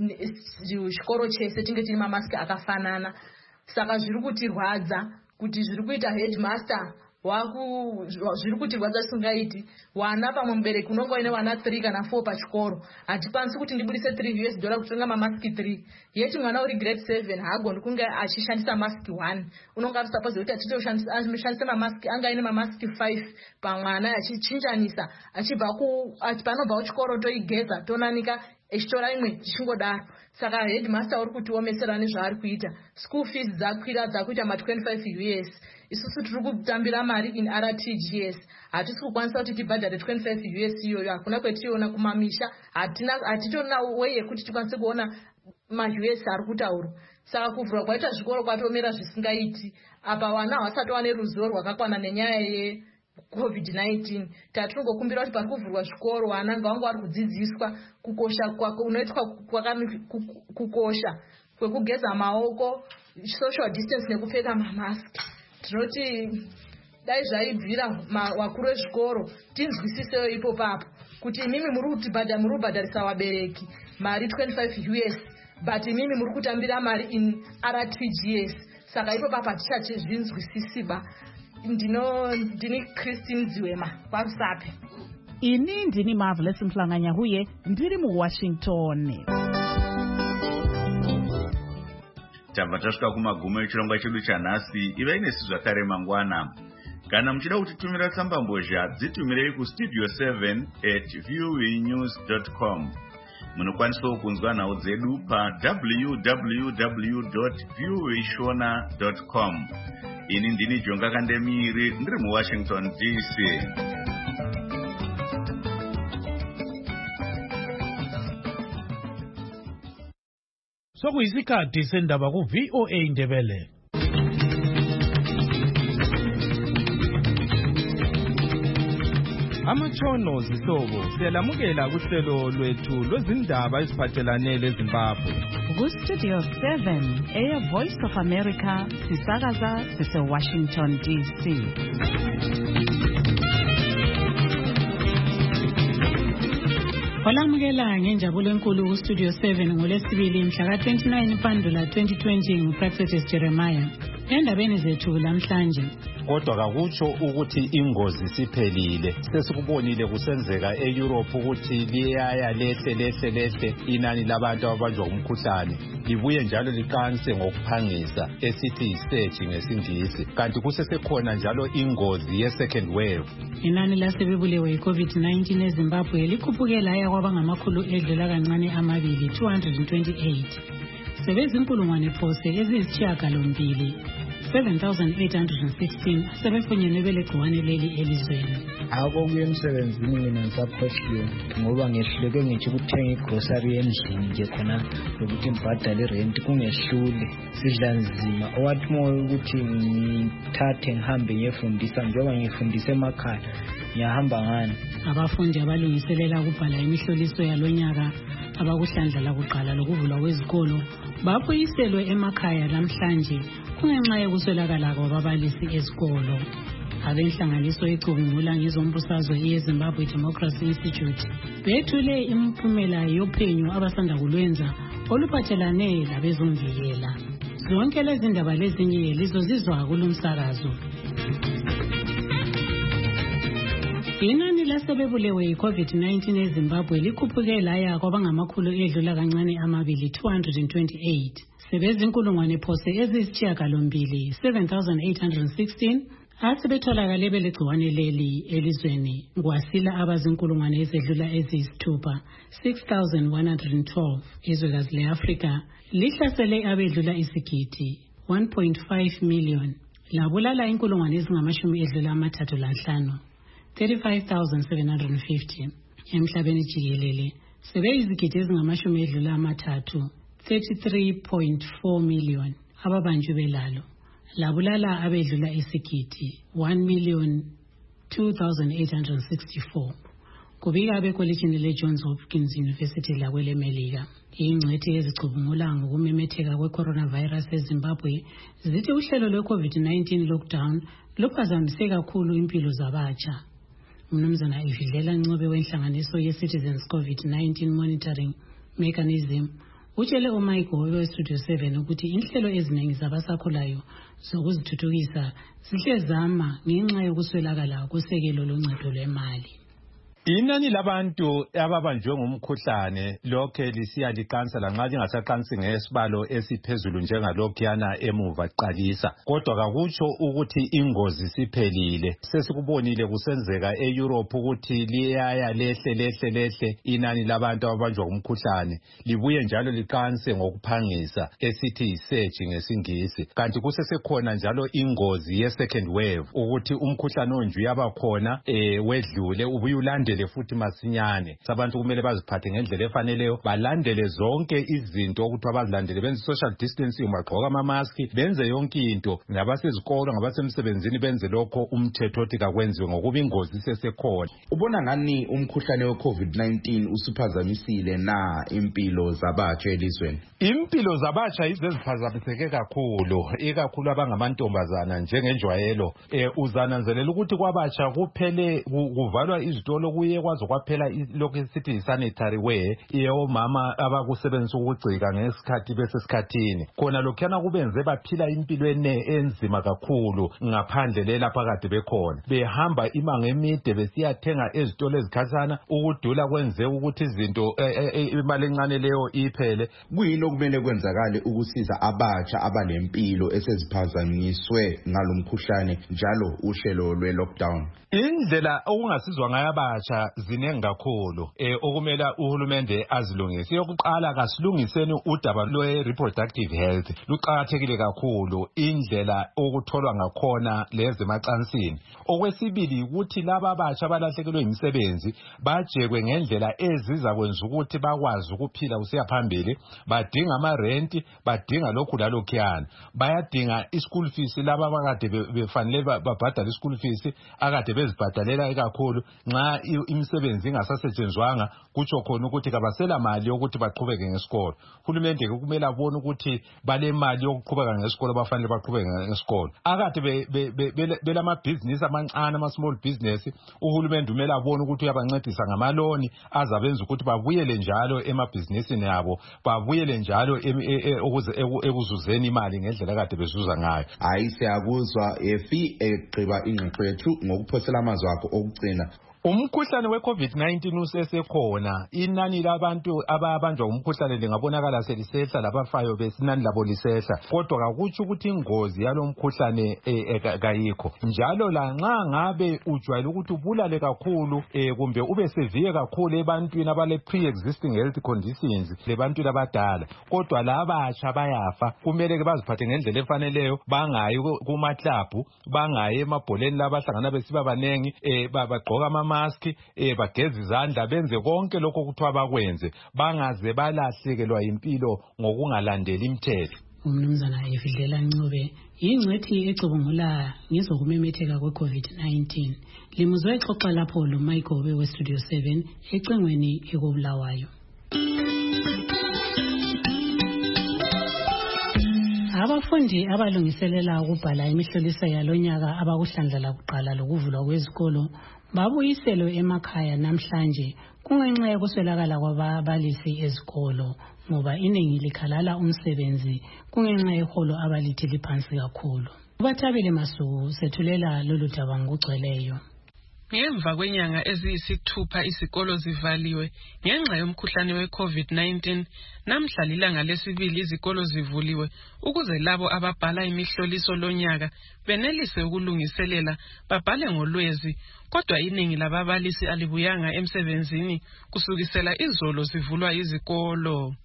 chikoro chese, tinge tine mamaski akafanana. Saka zviri kutirwadza kuti zviri kuita headmaster waku zviri kutirwadza singaiti. Wana pamwe mubereki unonga ine wana three kana four pachikoro, hatikwanisi kuti ndibudise three U S dollar kutenga mamaski three. Yeti mwana uri grade seven hagoni kunge achishandisa maski one. Unonga ari supposed kuti achitoshandisa mamaski anga ine mamaski five pamwana achichinjanisa, achibva ku panobva kuchikoro toigeza tonanika echitora imwe tichingodaro. Saka headmaster uri kutiomesera nezvaari kuita. School fees dzakwira dzakuita ma twenty-five U S. Isusu tiri kutambira mari in R T G S. Hatisi kukwanisa kuti tibhadhare twenty-five U S iyoyo, hakuna kwetiriona kumamisha. Hatina hatitorina way yekuti tikwanise kuona ma-U S ari kutaura. Saka kuvhurwa kwaita zvikoro kwatomera zvisingaiti. Apa vana havasati wane ruzivo rwakakwana nenyaya ye covid nineteen. Tatinongokumbira kuti pari kuvhurwa zvikoro vana ngavanga vari kudzidziswa kukosha kunoitwa kukosha kwekugeza maoko, social distance nekupfeka mamaski. Tinoti dai zvaibvira vakuru vezvikoro tinzwisisewo ipo papo kuti imimi muri kutibhadha muri kubhadharisa vabereki mari twenty-five U S, but imimi muri kutambira mari in R T G S. Saka ipo papo hatichazvinzwisisiba. Ndino ndini Christine Ziwema kwaRusape. Ini ndini Marvelous Mhlanganya huye ndiri muWashington. Tabva tasvika kumagumo echirongwa chedu chanhasi. Ivai nesu zvakare mangwana. Kana muchida kutitumira tsamba mbozha dzitumirei kustudio seven at v o a news dot com. Munokwanisawo kunzwa nhau dzedu pa w w w dot v o a shona dot com. Ini ndini Jonga Kandemiri ndiri muWashington D C. Sokuyisikhathi sendaba ku V O A Ndebele. Amatshono zihlobo siyalamukela kuhlelo lwethu lwezindaba eziphathelane leZimbabwe. Ku Studio seven, Air Voice of America, sisakaza sise Washington D C. Olamukela ngenjabulo enkulu ku Studio seven ngolesibili mhla ka twenty-nine Mpandula twenty twenty nguPractice Jeremiah. Endabeni zethu lamhlanje, kodwa kakutsho ukuthi ingozi siphelile. Sesikubonile kusenzeka eEurope ukuthi liyaya lehle lehle lehle inani labantu ababanjwa umkhuhlane, libuye njalo liqanse ngokuphangisa esithi yisurge ngesingisi, kanti kusesekhona njalo ingozi ye second wave. Inani lasebebulewe yi-COVID nineteen eZimbabwe likhuphuke laya kwabangamakhulu edlula kancane amabili two hundred twenty-eight. Sebezinkulungwane phose eziyisishiyagalombili seven thousand eight hundred sixteen sebefunyenwe belegciwane leli elizweni. Akukuye emsebenzini mina ngisaphohliwe ngoba ngehluleke ngithi ukuthenga igrocery endlini nje khona lokuthi ngibhadale irent kungehlule, sidla nzima. Owathi moyo ukuthi ngithathe ngihambe ngiyefundisa njengoba ngifundisa emakhaya ngiyahamba ngani. Abafundi abalungiselela ukubhala imihloliso yalonyaka abakuhlandla kuqala lokuvulwa kwezikolo babuyiselwe emakhaya namhlanje kungenxa yokuswelakala kwababalisi ezikolo. Abenhlanganiso ecubungula ngezombusazwe yeZimbabwe Democracy Institute bethule imiphumela yophenyo abasanda kulwenza oluphathelane labezomvikela. Zonke lezi ndaba lezinye lizozizwa kulomsakazo. Inani lasebebulewe yi-COVID nineteen eZimbabwe likhuphuke laya kwabangamakhulu edlula kancane amabili two hundred twenty-eight. Sebezinkulungwane phose eziyisishiyagalombili seven thousand eight hundred sixteen asebetholakale belegciwane leli elizweni, kwasila abazinkulungwane ezedlula eziyisithupha six thousand one hundred twelve. Izwekazi le-Afrika lihlasele abedlula isigidi one point five million, labulala inkulungwane ezingamashumi edlula amathathu lanhlanu thirty-five thousand seven hundred fifty. Emhlabeni jikelele sebeyizigidi ezingamashumi edlula amathathu thirty-three point four million ababanjwe belalo, labulala abedlula isigidi one million two thousand eight hundred sixty-four. Kubika abekolitshini le-Johns Hopkins University lakwelemelika. Ingcwethi ezicubungula ngokumemetheka kwe-coronavirus eZimbabwe zithi uhlelo lwe-COVID nineteen lockdown luphazamise kakhulu impilo zabatsha. Umnumzana Ividlela Ncube wenhlanganiso ye-Citizens COVID nineteen Monitoring Mechanism utshele uMichael we-Studio seven ukuthi inhlelo eziningi zabasakhulayo zokuzithuthukisa zihlezama ngenxa yokuswelakala kosekelo loncedo lwemali. Inani labantu ababanjwe ngumkhuhlane lokhe lisiya liqansa lanxa lingasaqansi ngesibalo esiphezulu njengalokhuyana emuva qalisa, kodwa kakutsho ukuthi ingozi siphelile. Sesikubonile kusenzeka eEurope ukuthi liyaya lehle lehle lehle inani labantu ababanjwa ngumkhuhlane, libuye njalo liqanse ngokuphangisa esithi yisurge ngesingisi, kanti kusesekhona njalo ingozi ye second wave ukuthi umkhuhlane onje uyabakhona eh wedlule ubuye ulande futhi masinyane. Abantu kumele baziphathe ngendlela efaneleyo, balandele zonke izinto ukuthi abazilandele, benze social distancing, bagqoka ama mask, benze yonke into. Ngabasezikolo ngabasemsebenzini benze lokho umthetho othi kakwenziwe ngokuba ingozi sesekhona. Ubona ngani umkhuhlane we-COVID nineteen usuphazamisile na impilo zabatsha elizweni? Impilo zabatsha izeziphazamiseke kakhulu, ikakhulu abangamantombazana njengenjwayelo. Eh uzananzelela ukuthi kwabatsha kuphele kuvalwa izitolo kuye kwazo kwaphela lokho esithi sanitary wear yomama abakusebenzisa ukugcika ngesikhathi besesikhathini. Khona lokhana kubenze baphila impilo enzima kakhulu ngaphandle lepha kade bekhona. Behamba imango emide besiyathenga ezitolo ezikhatshana, ukudula kwenze ukuthi izinto imali encane leyo iphele. Kuyini okumele kwenzakale ukusiza abatsha abalempilo eseziphazanyiswe ngalomkhuhlane njalo uhlelo lwe-lockdown? Indlela okungasizwa ngayo abatsha gatsha zinengi kakhulu eh okumela uhulumende azilungise. Yokuqala kasilungiseni udaba lwe reproductive health. Luqhakathekile kakhulu indlela okutholwa ngakhona lezi macansini. Okwesibili ukuthi laba abatsha balahlekelwe imisebenzi bajekwe ngendlela eziza kwenza ukuthi bakwazi ukuphila kusiya phambili. Badinga ama rent, badinga lokhu lalokhuyana. Bayadinga i-school fees laba abakade befanele babhadala i-school fees akade bezibhadalela ekakhulu nxa imisebenzi ingasasetshenzwanga kutsho khona ukuthi kabasela mali yokuthi baqhubeke ngesikolo. Uhulumende kumele abone ukuthi bale mali yokuqhubeka ngesikolo bafanele baqhubeke ngesikolo. Akade belama business amancane ama small business uhulumende kumele abone ukuthi uyabancedisa ngamaloni azabenza ukuthi babuyele njalo emabhizinisini yabo, babuyele njalo ekuzuzeni imali ngendlela kade bezuza ngayo. Hayi siyakuzwa efi egqiba ingxoxo yethu ngokuphosela amazwi akho okugcina. Umkhuhlane we COVID nineteen usesekhona. Inani labantu ababanjwa umkhuhlane lingabonakala selisehla labafayo besinani labo lisehla. Kodwa kakutsho ukuthi ingozi yalomkhuhlane kayikho. Njalo la nxa ngabe ujwayele ukuthi ubulale kakhulu kumbe ube severe kakhulu ebantwini abale pre-existing health conditions lebantwini abadala. Kodwa laba abatsha bayafa. Kumele ke baziphathe ngendlela efaneleyo, bangayi kuma club, bangayi emabholeni labahlangana besiba banengi, bagqoka ama mask eh bageza izandla benze konke lokho kuthiwa bakwenze bangaze balahlekelwa impilo ngokungalandeli imithetho. Umnumzana Evidlela Ncube ingcethi ecubungula ngezokumemetheka kwe COVID nineteen. Limuzwe exoxa lapho lo Michael we Studio seven ecengweni ekobulawayo. Abafundi abalungiselela ukubhala imihloliso yalonyaka abakuhlandla kuqala lokuvulwa kwezikolo babuyiselwe emakhaya namhlanje kungenxa yokuswelakala kwababalisi ezikolo ngoba iningi likhalala umsebenzi kungenxa yeholo abalithi liphansi kakhulu. Ubathabile Masuku sethulela lolu daba ngokugcweleyo. Ngemva kwenyanga eziyisithupha izikolo zivaliwe ngenxa yomkhuhlane we COVID nineteen, namhla lilanga lesibili izikolo zivuliwe ukuze labo ababhala imihloliso lonyaka benelise ukulungiselela babhale ngolwezi. Kodwa iningi lababalisi alibuyanga emsebenzini kusukisela izolo zivulwa izikolo.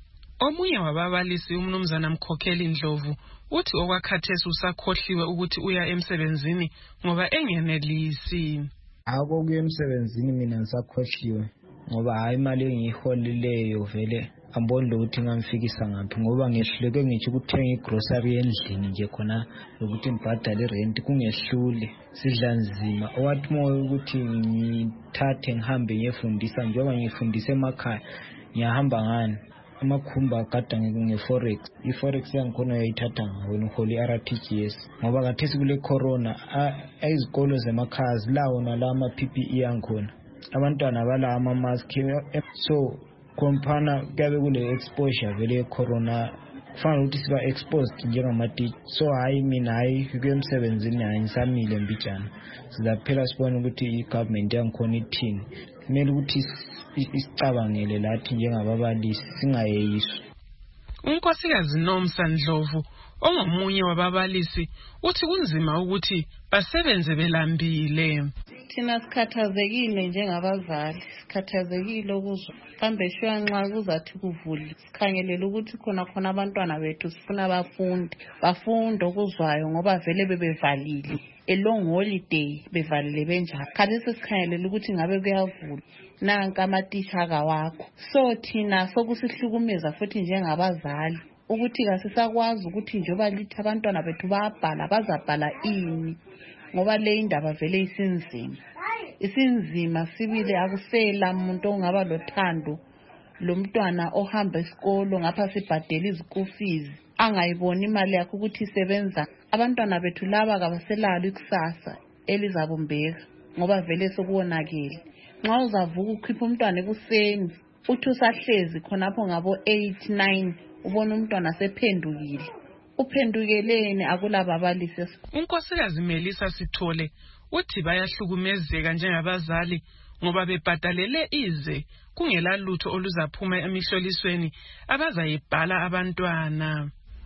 Omunye wababalisi umnumzana Mkhokheli Ndlovu uthi okwakhathesi usakhohliwe ukuthi uya emsebenzini ngoba engenelisi. Abo kuya emsebenzini mina ngisakhohliwe ngoba hayi imali engiholileyo vele amboni ukuthi ngamfikisa ngaphi ngoba ngehluleke ngithi ukuthenga igrocery endlini nje khona lokuthi ngibhadale irent kungehlule sidla nzima. Owathi moyo ukuthi ngithathe ngihambe ngiyefundisa njengoba ngifundisa emakhaya ngiyahamba ngani amakhumba akada nge-forex. I-forex yangikhona uyayithatha ngawe ngiholi R T G S ngoba kathesi kule corona izikolo zemakhaya zilawo nala ama-P P E yangikhona abantwana bala ama-mask so komphana kuyabe kule exposure vele ye-corona kufanele ukuthi siba exposed njengamatitsha. So hayi mina hayi kuye emsebenzini hayi ngisamile mbijana sizaphela sibona ukuthi i-government yangikhona ithini. Kumele ukuthi isicabangele lathi njengababalisi singayeyiswa. Unkosikazi Nomsa Ndlovu ongomunye wababalisi uthi kunzima ukuthi basebenze belambile. Thina sikhathazekile njengabazali, sikhathazekile ukuzwa kambe shwa nxa kuzathi kuvule sikhangelela ukuthi khona khona abantwana bethu sifuna bafunde bafunde okuzwayo ngoba vele bebevalile a long holiday bevalile benjalo. Khathi sikhangelela ukuthi ngabe kuyavula nanka amatisha kawakho. So thina sokusihlukumeza futhi njengabazali ukuthi kasisakwazi ukuthi njoba lithi abantwana bethu bayabhala bazabhala ini ngoba le indaba vele isinzima isinzima sibile. Akusela umuntu ongaba lothando lomntwana ohamba esikolo ngapha sibhadela izikufizi angayiboni imali yakhe ukuthi isebenza. Abantwana bethu laba kabaselalo ikusasa elizabumbeka ngoba vele sokuwonakele. Nxa uzavuka ukhipha umntwana ekuseni uthi usahlezi khonapho ngabo eight nine ubona umntwana sephendukile. Uphendukeleni akulababalisi. Unkosikazi Melisa Sithole uthi bayahlukumezeka njengabazali ngoba bebhadalele ize kungela lutho oluzaphuma emihlolisweni abazayibhala abantwana.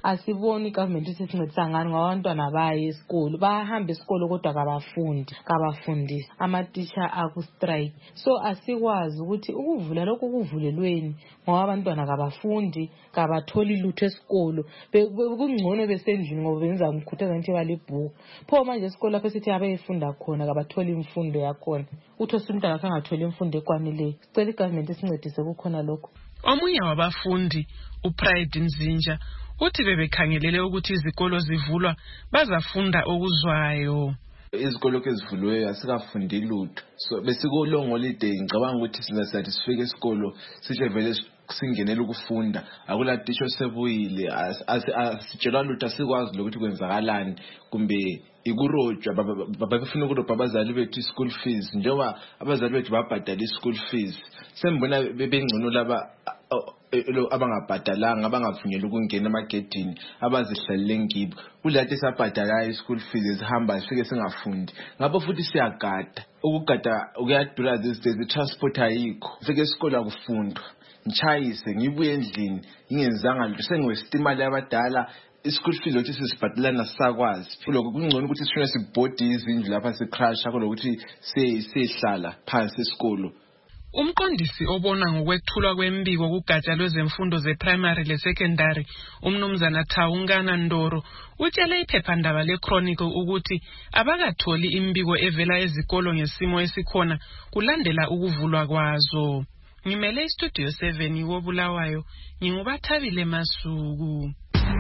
asiboni igovernment isincedisa ngani ngabantwana baye esikolo bahamba esikolo kodwa kabafundi kabafundisi amateacher akustrike so asikwazi ukuthi ukuvula lokho kuvulelweni ngoba abantwana kabafundi kabatholi lutho esikolo kungcono besendlini ngoba benza umkhuthaza nje balebhuku pho manje esikolo lapho sithi abeyifunda khona kabatholi imfundo yakhona uthosi umntana kangatholi imfundo ekwanileyo sicela igovernment isincedise kukhona lokho. Omunye wabafundi uPride Nzinja uthi bebekhangelele ukuthi izikolo zivulwa bazafunda okuzwayo. Izikolo ke zivulwe asikafundi lutho so besikolong holiday ngicabanga ukuthi sizasathi sifike esikolo sishe vele singenele ukufunda akula tisho sebuyile asitshelwa lutho asikwazi lokuthi kwenzakalani kumbe ikurojwa babafuna ukuthi abazali bethu school fees njengoba abazali bethu babhadala school fees sembona bebengcono laba abangabhadalanga abangavunyelwa ukungena emagedini abazihlalele ngibo kulathi sabhadala school fees ezihamba sifike singafundi ngapho futhi siyagada ukugada ukuyadula these days transport ayikho fike esikole akufundwa ngichayise ngibuye endlini ingenzanga lutho sengiwestimali abadala ischool fees ukuthi sisibhadalana sakwazi lokho kungcono ukuthi sifune sibhodi izindlu lapha sicrash akho lokuthi sihlala phansi esikolo. Umqondisi obona ngokwethulwa kwembiko kugatsha lwezemfundo zeprimary lesecondary umnumzana Thawungana Ndoro utshele iphephandaba leChronicle ukuthi abakatholi imbiko evela ezikolo ngesimo esikhona kulandela ukuvulwa kwazo. Ngimele istudio seven wobulawayo ngingubathabile Masuku.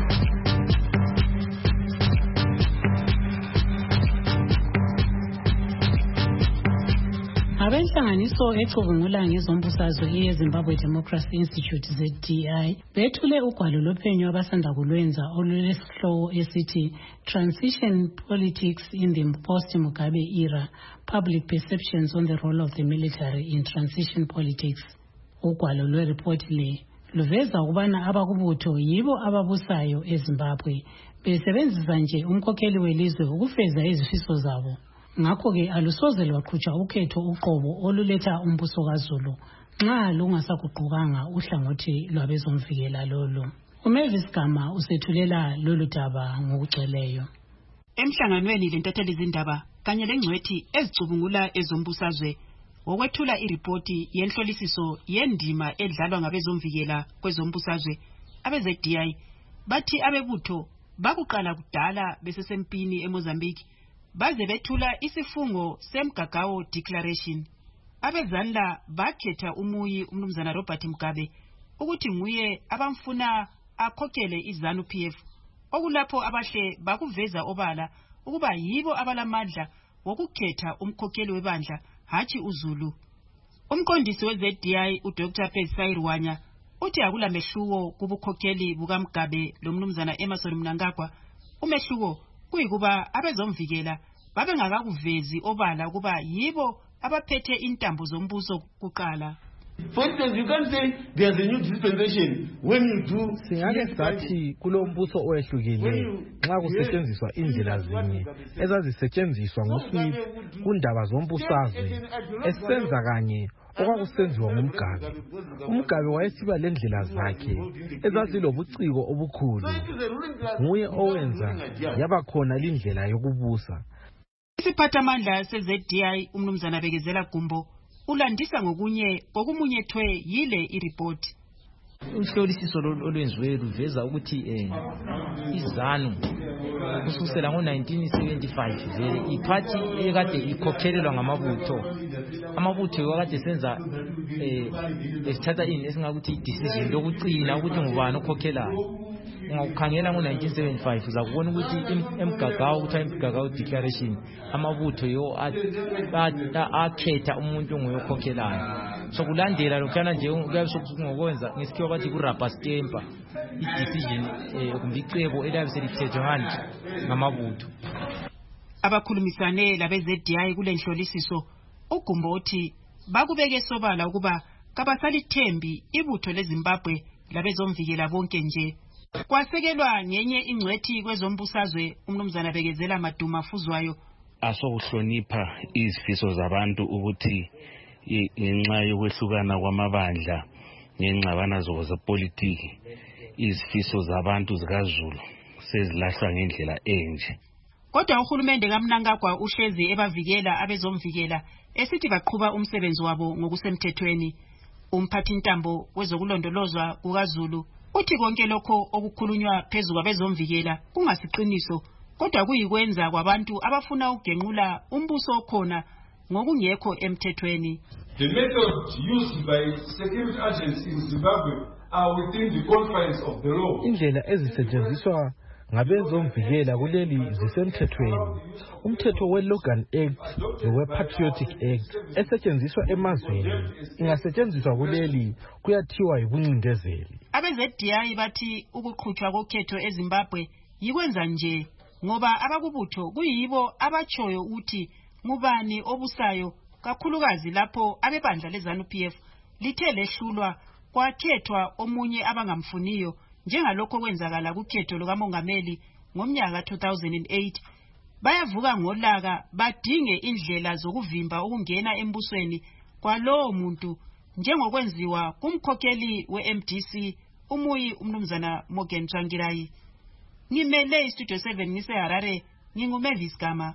Abenhlanganiso ecubungula ngezombusazwe yeZimbabwe Democracy Institute Z D I bethule ugwalo lophenyo abasanda kulwenza olulesihloko esithi Transition Politics in the Post-Mugabe Era, Public Perceptions on the Role of the Military in Transition Politics. Ugwalo lwereport le luveza ukubana abakubutho yibo ababusayo eZimbabwe besebenzisa nje umkhokheli welizwe ukufeza izifiso zabo. Ngakho-ke alusoze lwaqhutshwa ukhetho uqobo oluletha umbuso kaZulu nxa lungasaguqukanga uhlangothi lwabezomvikela lolo. uMavis Gama usethulela lolu daba ngokugcweleyo. Emhlanganweni lentatheli izindaba kanye lengcwethi ezicubungula ezombusazwe wokwethula iripoti yenhlolisiso yendima edlalwa ngabezomvikela kwezombusazwe abe-Z D I bathi abebutho bakuqala kudala besesempini eMozambique baze bethula isifungo semgagao declaration. Abezandla bakhetha umuyi umnumzana Robert Mugabe ukuthi nguye abamfuna akhokhele iZANU P F okulapho abahle bakuveza obala ukuba yibo abalamadla wokukhetha umkhokheli webandla hathi uZulu. Umqondisi we-Z D I uDr Pesai Rwanya uthi akula mehluko kubukhokheli bukaMugabe lomnumzana Emmerson Mnangagwa. Umehluko kuyikuba abezomvikela babengakakuvezi obala ukuba yibo abaphethe intambo zombuso kuqala. For instance, you can't say there's a new dispensation when you do. Singake sathi kulombuso oyehlukileyo nxa kusetshenziswa indlela zinye ezazisetshenziswa ngoswip kundaba zombusazwe esenza kanye okwakusenziwa ngumgabe. Umgabe wayesiba lendlela zakhe ezazilobuciko obukhulu. Nguye owenza yaba khona lindlela yokubusa. Isiphathamandla se-Z D I umnumzana Bekezela Gumbo ulandisa ngokunye kokumunyethwe yile iripoti. Uhlolisiso olwenziwe luveza ukuthi eh iZANU kusukela ngo nineteen seventy-five vele iphathi ekade ikhokhelelwa ngamabutho amabutho wakade senza eh esithatha ini esingakuthi decision yokucina ukuthi ngubani okhokhelayo. Ungakukhangela ngo nineteen seventy-five uzakubona ukuthi emgagao ukuthi emgagao declaration amabutho yo akhetha umuntu ngoyokhokhelayo. So kulandela lokhana nje kuyabisokungokwenza ngesikhiwa bathi ku rubber stamp i-decision kumbe icebo elabe selithethwe ngani ngamabutho. Abakhulumisane labe-Z D I kule nhlolisiso uGumbo uthi bakubeke sobala ukuba kabasalithembi ibutho leZimbabwe labezomvikela bonke nje. Kwasekelwa ngenye ingcwethi kwezombusazwe umnumzana Bekezela Maduma Fuzwayo. Asokuhlonipha izifiso zabantu ukuthi ngenxa yokwehlukana kwamabandla ngenxa banazo zepolitiki izifiso zabantu zikaZulu sezilahlwa ngendlela enje. Kodwa uhulumende kaMnangagwa uhlezi ebavikela abezomvikela esithi baqhuba umsebenzi wabo ngokusemthethweni. Umphathintambo wezokulondolozwa kukaZulu uthi konke lokho okukhulunywa phezulu kwabezomvikela kungasiqiniso, kodwa kuyikwenza kwabantu abafuna ukugenqula umbuso okhona ngokungekho emthethweni. The methods used by security agents in Zimbabwe are within the confines of the law. Indlela ezisetshenziswa ngabezomvikela kuleli zisemthethweni. Umthetho we-Logan Act nowe-Patriotic Act esetshenziswa emazweni ingasetshenziswa kuleli kuyathiwa yibuncindezeli. Abe-Z D I bathi ukuqhutshwa kokhetho eZimbabwe yikwenza nje ngoba abakubutho kuyibo abatshoyo uthi ngubani obusayo, kakhulukazi lapho abebandla leZANU P F lithe lehlulwa kwakhethwa omunye abangamfuniyo njengalokho kwenzakala kukhetho lukamongameli ngomnyaka two thousand eight. Bayavuka ngolaka badinge indlela zokuvimba ukungena embusweni kwalowo muntu njengokwenziwa kumkhokheli we-M D C umuyi umnumzana Morgan Tsvangirai. Ngimele iStudio seven ngise Harare, nginguMavis Gama.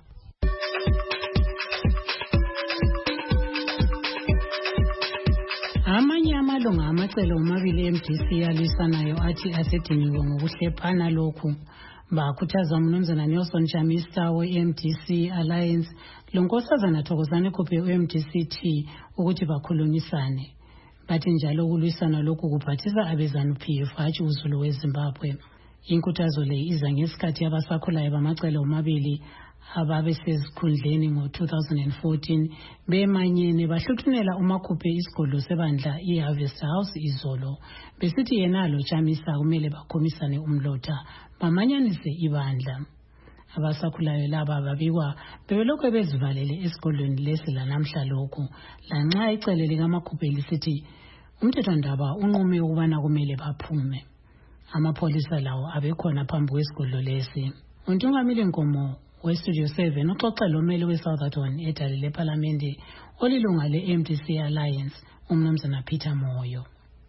Amanye amalunga amacele omabili e-M D C alisanayo athi asediniwe ngokuhlephana lokhu. Bakhuthaza umnumzana Nelson Chamisa we-M D C Alliance lonkosazana Thokozani Khuphe we-M D C T ukuthi bakhulumisane. Bathi njalo ukulwisana lokhu kuphathisa abeZANU P F hatshi uZulu weZimbabwe. Inkuthazo le iza ngesikhathi abasakhulayo bamacele omabili ababesezikhundleni ngo two thousand fourteen bemanyene bahluthunela uMakhuphe isigodlo sebandla iHarvest House izolo besithi yena lo Chamisa kumele bakhomisane umlotha bamanyanise ibandla. Abasakhulayo laba babikwa bebelokho bezivalele esigodlweni lesi lanamhla lokhu lanxa icele likaMakhuphe lisithi umthethwandaba unqume ukubana kumele baphume. Amapolisa lawo abekhona phambi kwesigodlo lesi. Untungamile Nkomo weStudio seven uxoxe lomeli weSouthampton edale leParliament olilunga le-M D C Alliance umnumzana Peter Moyo.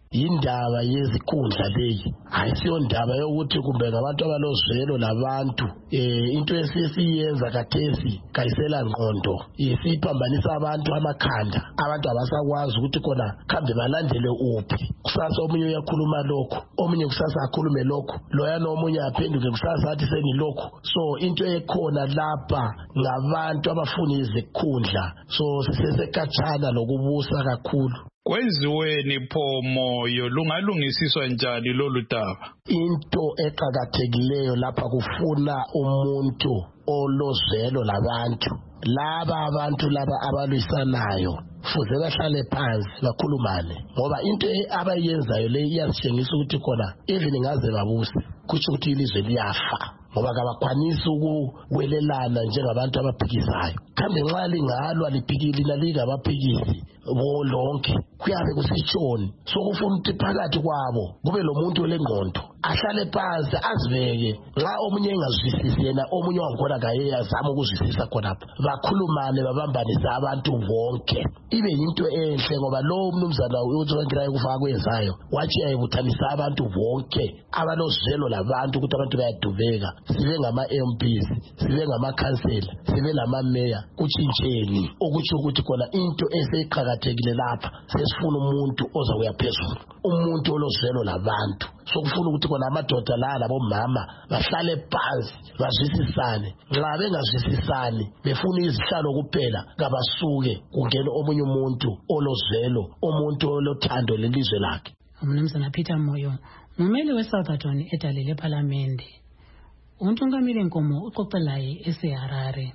Indaba yezikhundla leyi ayisiyo ndaba yokuthi kumbe ngabantu abalozwelo labantu eh into esisiyenza kathesi kayisela ngqondo isiphambanisa abantu amakhanda abantu abasakwazi ukuthi kona khambe balandele uphi. Kusasa omunye uyakhuluma lokho, omunye kusasa akhulume lokho, loya nomunye aphenduke kusasa athi senilokho. So into ekhona lapha ngabantu abafuna izikhundla, so sisesekhatshana lokubusa kakhulu. Kwenziweni pho Moyo, lungalungisiswa njani lolu daba? Into eqhakathekileyo lapha kufuna umuntu olozwelo labantu. Laba abantu laba abalwisanayo fuze bahlale phansi bakhulumane ngoba into abayenzayo le iyasitshengisa ukuthi khona even ngaze babuse kuthi ukuthi ilizwe liyafa ngoba kabakwanisi ukuwelelana njengabantu abaphikisayo. Kambe nxa lingalwa liphikile nalingabapikisi bonke kuyabe kusitshoni. So kufuna ukuthi phakathi kwabo kube lo muntu olengqondo ahlale phansi azibeke, nxa omunye engazwisisi yena omunye wakhona kaye azama ukuzwisisa khonapha bakhulumane babambanise abantu bonke ibe yinto enhle ngoba lo mnumzana uTsvangirai kufaka kwenzayo wathi ayibuthanisa abantu bonke abalozwelo labantu ukuthi abantu bayadubeka, sibe ngama-M Ps, sibe ngama-councillor, sibe nama-mayor, kuchintsheni ukuthi ukuthi khona into eseqhakathekile lapha sesifuna umuntu ozakuya phezulu, umuntu olozwelo labantu. So kufuna ukuthi kona amadoda la labomama bahlale phansi bazwisisane. Nxa bengazwisisani befuna izihlalo kuphela kabasuke kungena omunye umuntu olozwelo, umuntu olothando lelizwe lakhe. Umnumzana Peter Moyo ngumeli weSouthampton edale leParliament. Untungamile Nkomo uxoxelaye eseHarare.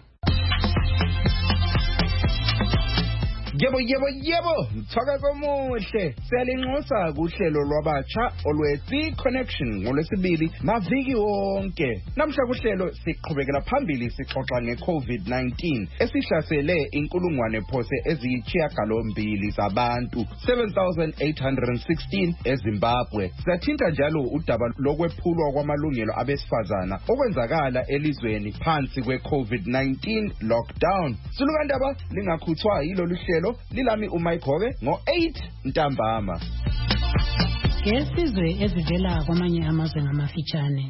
Yebo yebo yebo, mthakazo muhle. Siyalinxusa kuhlelo lwabatsha olwethi Connection ngolwesibili maviki wonke. Namhla kuhlelo siqhubekela phambili sixoxa ngeCovid nineteen esihlasele inkulungwane phose eziyisishiyagalombili zabantu, seven thousand eight hundred sixteen eZimbabwe. Siyathinta njalo udaba lokwephulwa kwamalungelo abesifazana okwenzakala elizweni phansi kweCovid nineteen lockdown. Sulukandaba lingakhuthwa yilo luhlelo lilami uMike Hobe ngo eight ntambama. ngesizwe ezivela kwamanye amazwe ngamafitshane.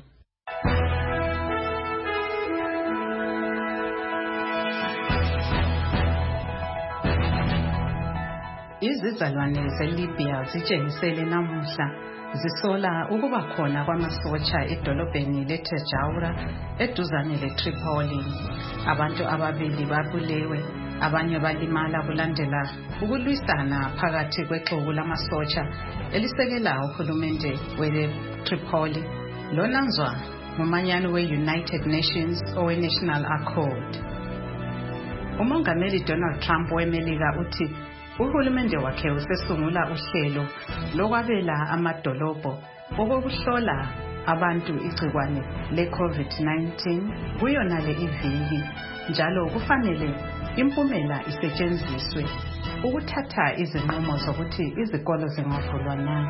Izizalwane zeLibya zitshengisele namuhla zisola ukuba khona kwamasotsha edolobheni leTejaura eduzane leTripoli. Abantu ababili babulewe, abanye balimala kulandela ukulwisana phakathi kwexuku lamasotsha elisekela uhulumende weTripoli lonanzwa ngumanyano we-United Nations owe-National Accord. Umongameli Donald Trump weMelika uthi uhulumende wakhe usesungula uhlelo lokwabela amadolobho ukuhlola abantu igcikwane le-COVID nineteen kuyona le iviki, njalo kufanele impumela isetshenziswe ukuthatha izinqumo zokuthi izikolo zingavulwa na.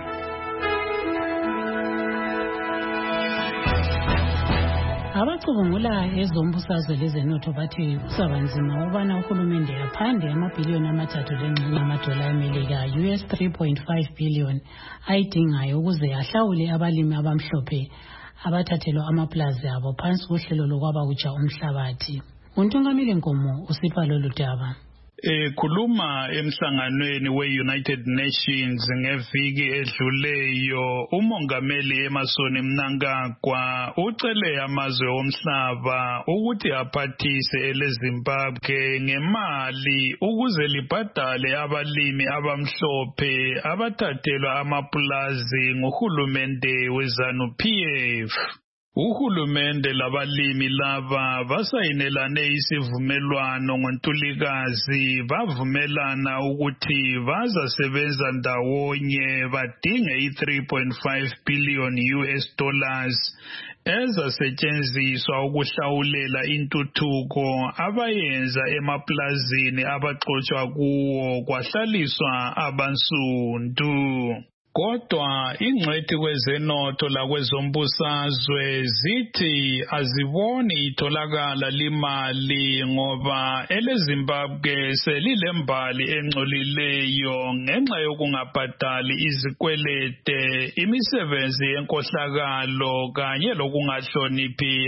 Abacubungula ezombusazwe lezenotho bathi kusabanzima ukubana uhulumende aphande amabhiliyoni amathathu lengxenye amadola amelika U S three point five billion ayidingayo ukuze ahlawule abalimi abamhlophe abathathelwa amaplazi abo phansi kohlelo lokwabakutsha umhlabathi. Untungamile Nkomo usipha lolu daba. Ekhuluma emhlanganweni we-United Nations ngeviki edluleyo, umongameli Emmerson Mnangagwa ucele amazwe omhlaba ukuthi aphathise eleZimbabwe ngemali ukuze libhadale abalimi abamhlophe abathathelwa amapulazi nguhulumende weZANU P F. Uhulumende labalimi laba basayinelane isivumelwano ngoNtulikazi, bavumelana ukuthi bazasebenza ndawonye badinge i-three point five billion U S dollars ezasetshenziswa ukuhlawulela intuthuko abayenza emaplazini abaxotshwa kuwo kwahlaliswa abansundu. Kodwa ingcwethi kwezenotho lakwezombusazwe zithi aziboni itholakala limali ngoba eleZimbabwe selilembali engcolileyo ngenxa yokungabhadali izikwelete, imisebenzi yenkohlakalo kanye lokungahloniphi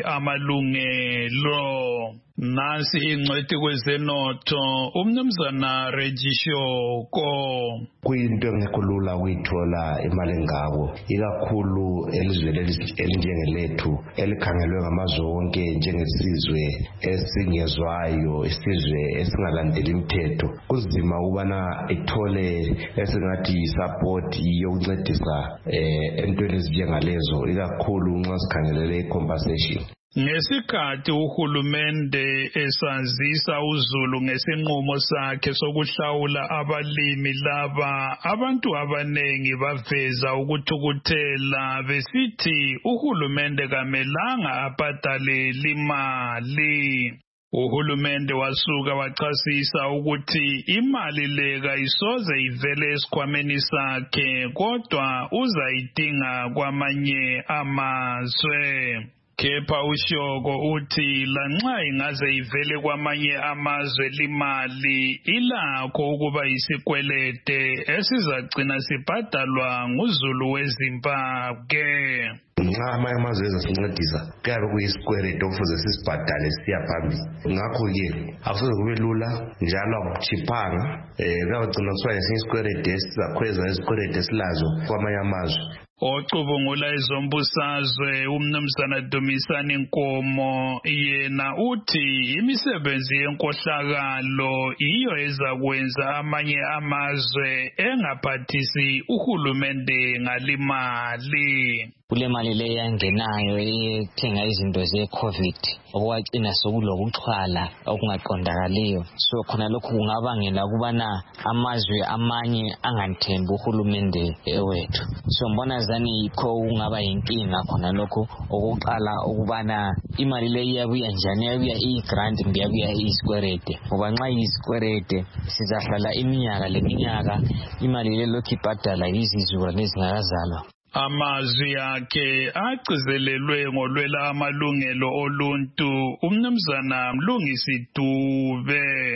amalungelo. Nansi ingcwethi kwezenotho umnumzana Regishoko. Kuyinto engekho lula ukuyithola imali engako, ikakhulu elizweni elinjengelethu elikhangelwe ngamazwe wonke njengesizwe esingezwayo, isizwe esingalandeli imithetho. Kuzima ukubana ithole esingathi support yokuncedisa entweni ezinjengalezo, ikakhulu nxa sikhangelele compensation. Ngesikhathi uhulumende esazisa uzulu ngesinqumo sakhe sokuhlawula abalimi laba, abantu abanengi baveza ukuthukuthela besithi uhulumende kamelanga abhadale limali. Uhulumende wasuka wachasisa ukuthi imali le kayisoze ivele esikhwameni sakhe kodwa uzayidinga kwamanye amazwe. Kepha uShoko uthi lanxa ingaze ivele kwamanye amazwe limali ilakho ukuba isikwelete esizagcina sibhadalwa nguzulu weZimbabwe. Nxa amanye amazwe ezasincedisa kuyabe kuyisikwelete okufuze sisibhadale siya phambili. Ngakho-ke akusoze kube lula njalo akuchiphanga, um kuyagcina kusiba ngesinye isikwelete esizakhweza isikwelete esilazo kwamanye amazwe. Ocubungula ezombusazwe umnumzana Dumisani Nkomo yena uthi imisebenzi yenkohlakalo iyo ezakwenza amanye amazwe engaphathisi uhulumende ngalimali. Kule mali le yangenayo ethenga izinto ze-COVID okwagcina sokulokuxhwala okungaqondakaliyo, so khona lokhu kungabangela ukubana amazwe amanye angathembi uhulumende ewethu. So mbona zani yikho kungaba yinkinga khona lokhu. Okuqala ukubana imali le iyabuya njani, iyabuya iyi-grant kumbe iyabuya iyisikwelete, ngoba nxa iyisikwelete sizahlala iminyaka leminyaka imali le lokhu ibhadala izizukulwane ezingakazalwa. Amazwi akhe agcizelelwe ngolwela amalungelo oluntu umnumzana Mlungisi Dube.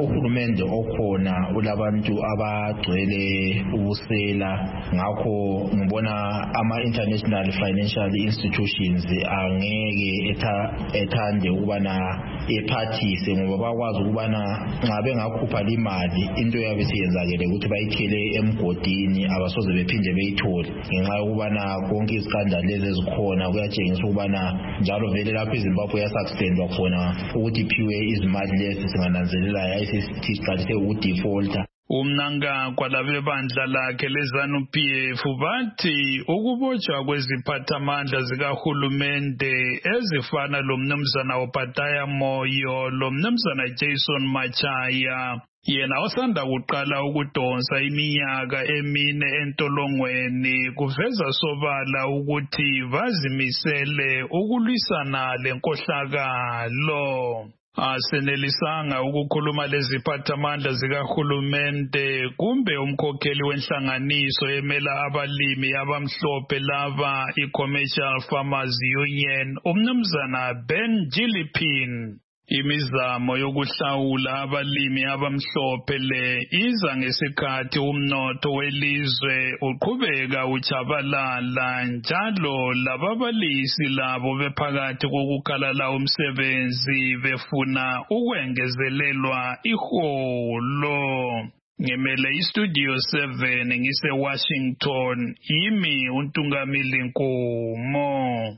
uhulumende okhona ulabantu abagcwele ubusela, ngakho ngibona ama-international financial institutions angeke ethande ukubana ephathise, ngoba bakwazi ukubana nxa bengakhupha imali into yabe siyenzakele ukuthi bayithele emgodini abasoze bephinde beyithole, ngenxa yokubana konke iskandal lezi ezikhona kuyatshengisa ukubana njalo vele lapho iZimbabwe yasubstandwa khona ukuthi iphiwe izimali lezi singananzelela yayisithi siqalise ukudefaulta. Umnangagwa labebandla lakhe lezanu P F bathi ukubotshwa kweziphathamandla zikahulumende ezifana lomnumzana Obadiah Moyo lomnumzana Jason Machaya, yena osanda kuqala ukudonsa iminyaka emine entolongweni, kuveza sobala ukuthi bazimisele ukulwisana lenkohlakalo. Asenelisanga ukukhuluma leziphathamandla zikahulumende kumbe umkhokheli wenhlanganiso emela abalimi abamhlophe laba i-Commercial Farmers Union, umnumzana Ben Gillipin. Imizamo yokuhlawula abalimi abamhlophe le iza ngesikhathi umnotho welizwe uqhubeka uchabalala, njalo lababalisi labo bephakathi kokukhalala umsebenzi befuna ukwengezelelwa iholo. Ngemele iStudio seven ngise Washington, yimi uNtungamili Nkomo.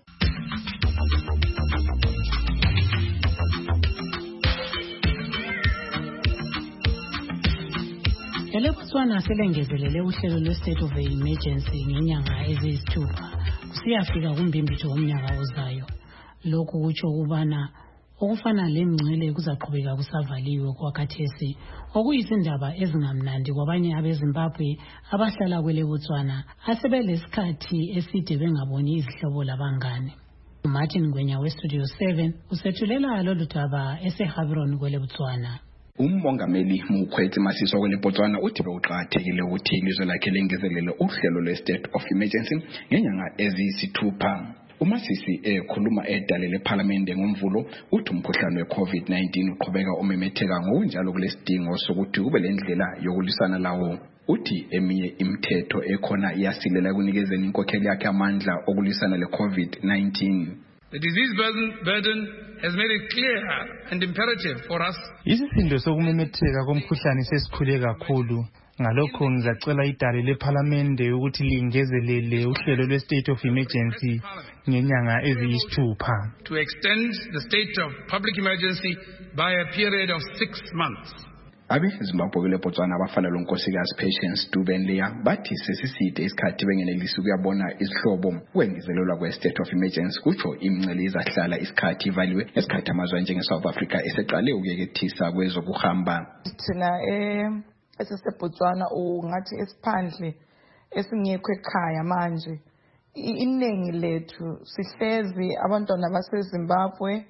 ELeBotswana selengezelele uhlelo lwe-State of Emergency ngenyanga eziyisithupha kusiyafika kumbimbitho womnyaka ozayo. Lokhu kutsho ukubana okufana lemngcele kuzaqhubeka kusavaliwe kwakhathesi, okuyizindaba ezingamnandi kwabanye abeZimbabwe abahlala kweleBotswana asebelesikhathi eside bengaboni izihlobo labangane. Martin Ngwenya weStudio seven usethulela lolu daba eseHaveron kweleBotswana. Umongameli Mokgweetsi Masisi kweleBotswana uthi bewuqakathekile ukuthi ilizwe lakhe lengezelele uhlelo lwe-State of Emergency ngenyanga eziyisithupha. uMasisi ekhuluma edale leParliament ngomvulo uthi umkhuhlane weCovid nineteen uqhubeka umemetheka ngokunjalo kulesidingo sokuthi kube lendlela yokulisana lawo. Uthi eminye imithetho ekhona iyasilela kunikezeni inkokheli yakhe amandla okulisana leCovid nineteen. The disease burden, burden has made it clear and imperative for us. Isisindo sokumemetheka komkhuhlane sesikhule kakhulu. Ngalokho ngizacela idale leParliamente ukuthi lingezelele uhlelo lwe-State of Emergency ngenyanga eziyisithupha. To extend the state of public emergency by a period of six months. Abe Zimbabwe kweleBotswana abafana lonkosikazi Patience Dubenleya bathi sesiside isikhathi bengenelisi ukuyabona isihlobo kwengezelelwa kwe-State of Emergency kutsho imingcele izahlala isikhathi ivaliwe esikhathi amazwe njenge-South Africa eseqale ukuyekethisa kwezokuhamba. Thina eh eseseBotswana ungathi esiphandle esingekho ekhaya manje iningi lethu sihlezi abantwana baseZimbabwe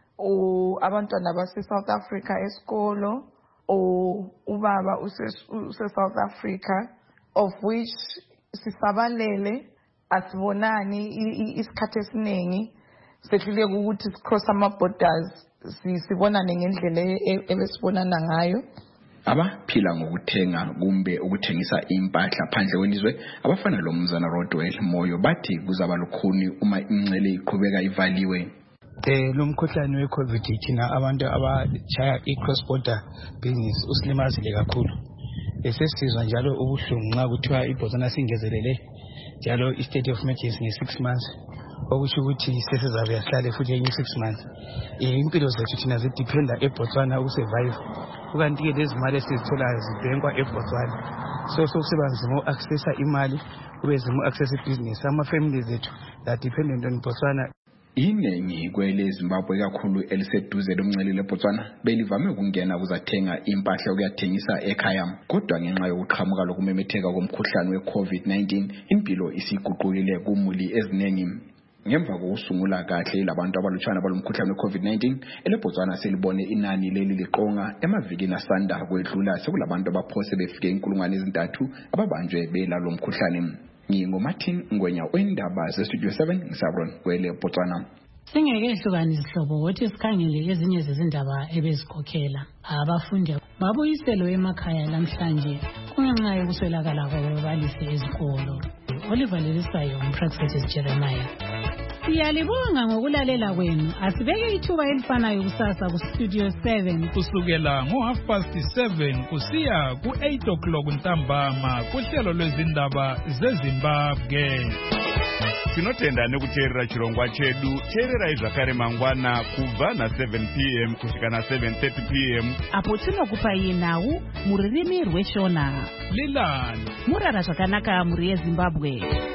o abantwana base-South Africa esikolo o ubaba use-South Africa, of which sisabalele asibonani isikhathi esiningi sehluleke ukuthi sicross ama-borders sibonane ngendlela ebesibonana ngayo. Abaphila ngokuthenga kumbe ukuthengisa impahla phandle kwelizwe abafana loMzana Rodwell Moyo bathi kuzaba lukhuni uma imingcele iqhubeka ivaliwe. Eh lomkhuhlane weCovid thina abantu abachaya i-cross border business usilimazile kakhulu. Esesizwa njalo ubuhlungu nxa kuthiwa iBotswana singezelele njalo i-state of emergency nge-six months. Okusho ukuthi sesizabe yahlale futhi enye six months. Eh impilo zethu thina zidependa eBotswana ukusurvive. Ukanti ke lezi mali esizithola zibhenkwa eBotswana. So so sibanzima uaccessa imali kube zima access business ama families zethu that dependent on Botswana. Iningi kwele Zimbabwe kakhulu eliseduze lomngcele leBotswana belivame ukungena kuzathenga impahla ukuyathengisa ekhaya, kodwa ngenxa yokuqhamuka lokumemetheka komkhuhlane weCovid nineteen impilo isiguqukile kumuli eziningi. Ngemva kokusungula kahle labantu abalutshwana balomkhuhlane weCovid nineteen eleBotswana selibone inani leli liqonga emavikini asanda kwedlula sekulabantu abaphose befike inkulungwane ezintathu ababanjwe belalo mkhuhlane. NgingoMartin Ngwenya wendaba zeStudio seven ngisabron kweleBotswana. Singeke hlukani izihlobo wothi sikhangele ezinye zezindaba ebezikhokhela abafundi babuyiselwe emakhaya namhlanje kungenxa yokuswelakala kwababalisi ezikolo. Oliver Lelisayo, Praxis Jeremiah. Siyalibonga ngokulalela kwenu. Asibeke ithuba elifanayo kusasa ku Studio seven kusukela ngo half past seven kusiya ku eight o'clock ntambama kuhlelo lwezindaba zeZimbabwe. Tinotenda nekuteerera chirongwa chedu. Teererai zvakare mangwana kubva na seven p m kusvika na seven thirty p m apo tinokupai nhau mururimi rweshona. Lilani murara zvakanaka muri yeZimbabwe.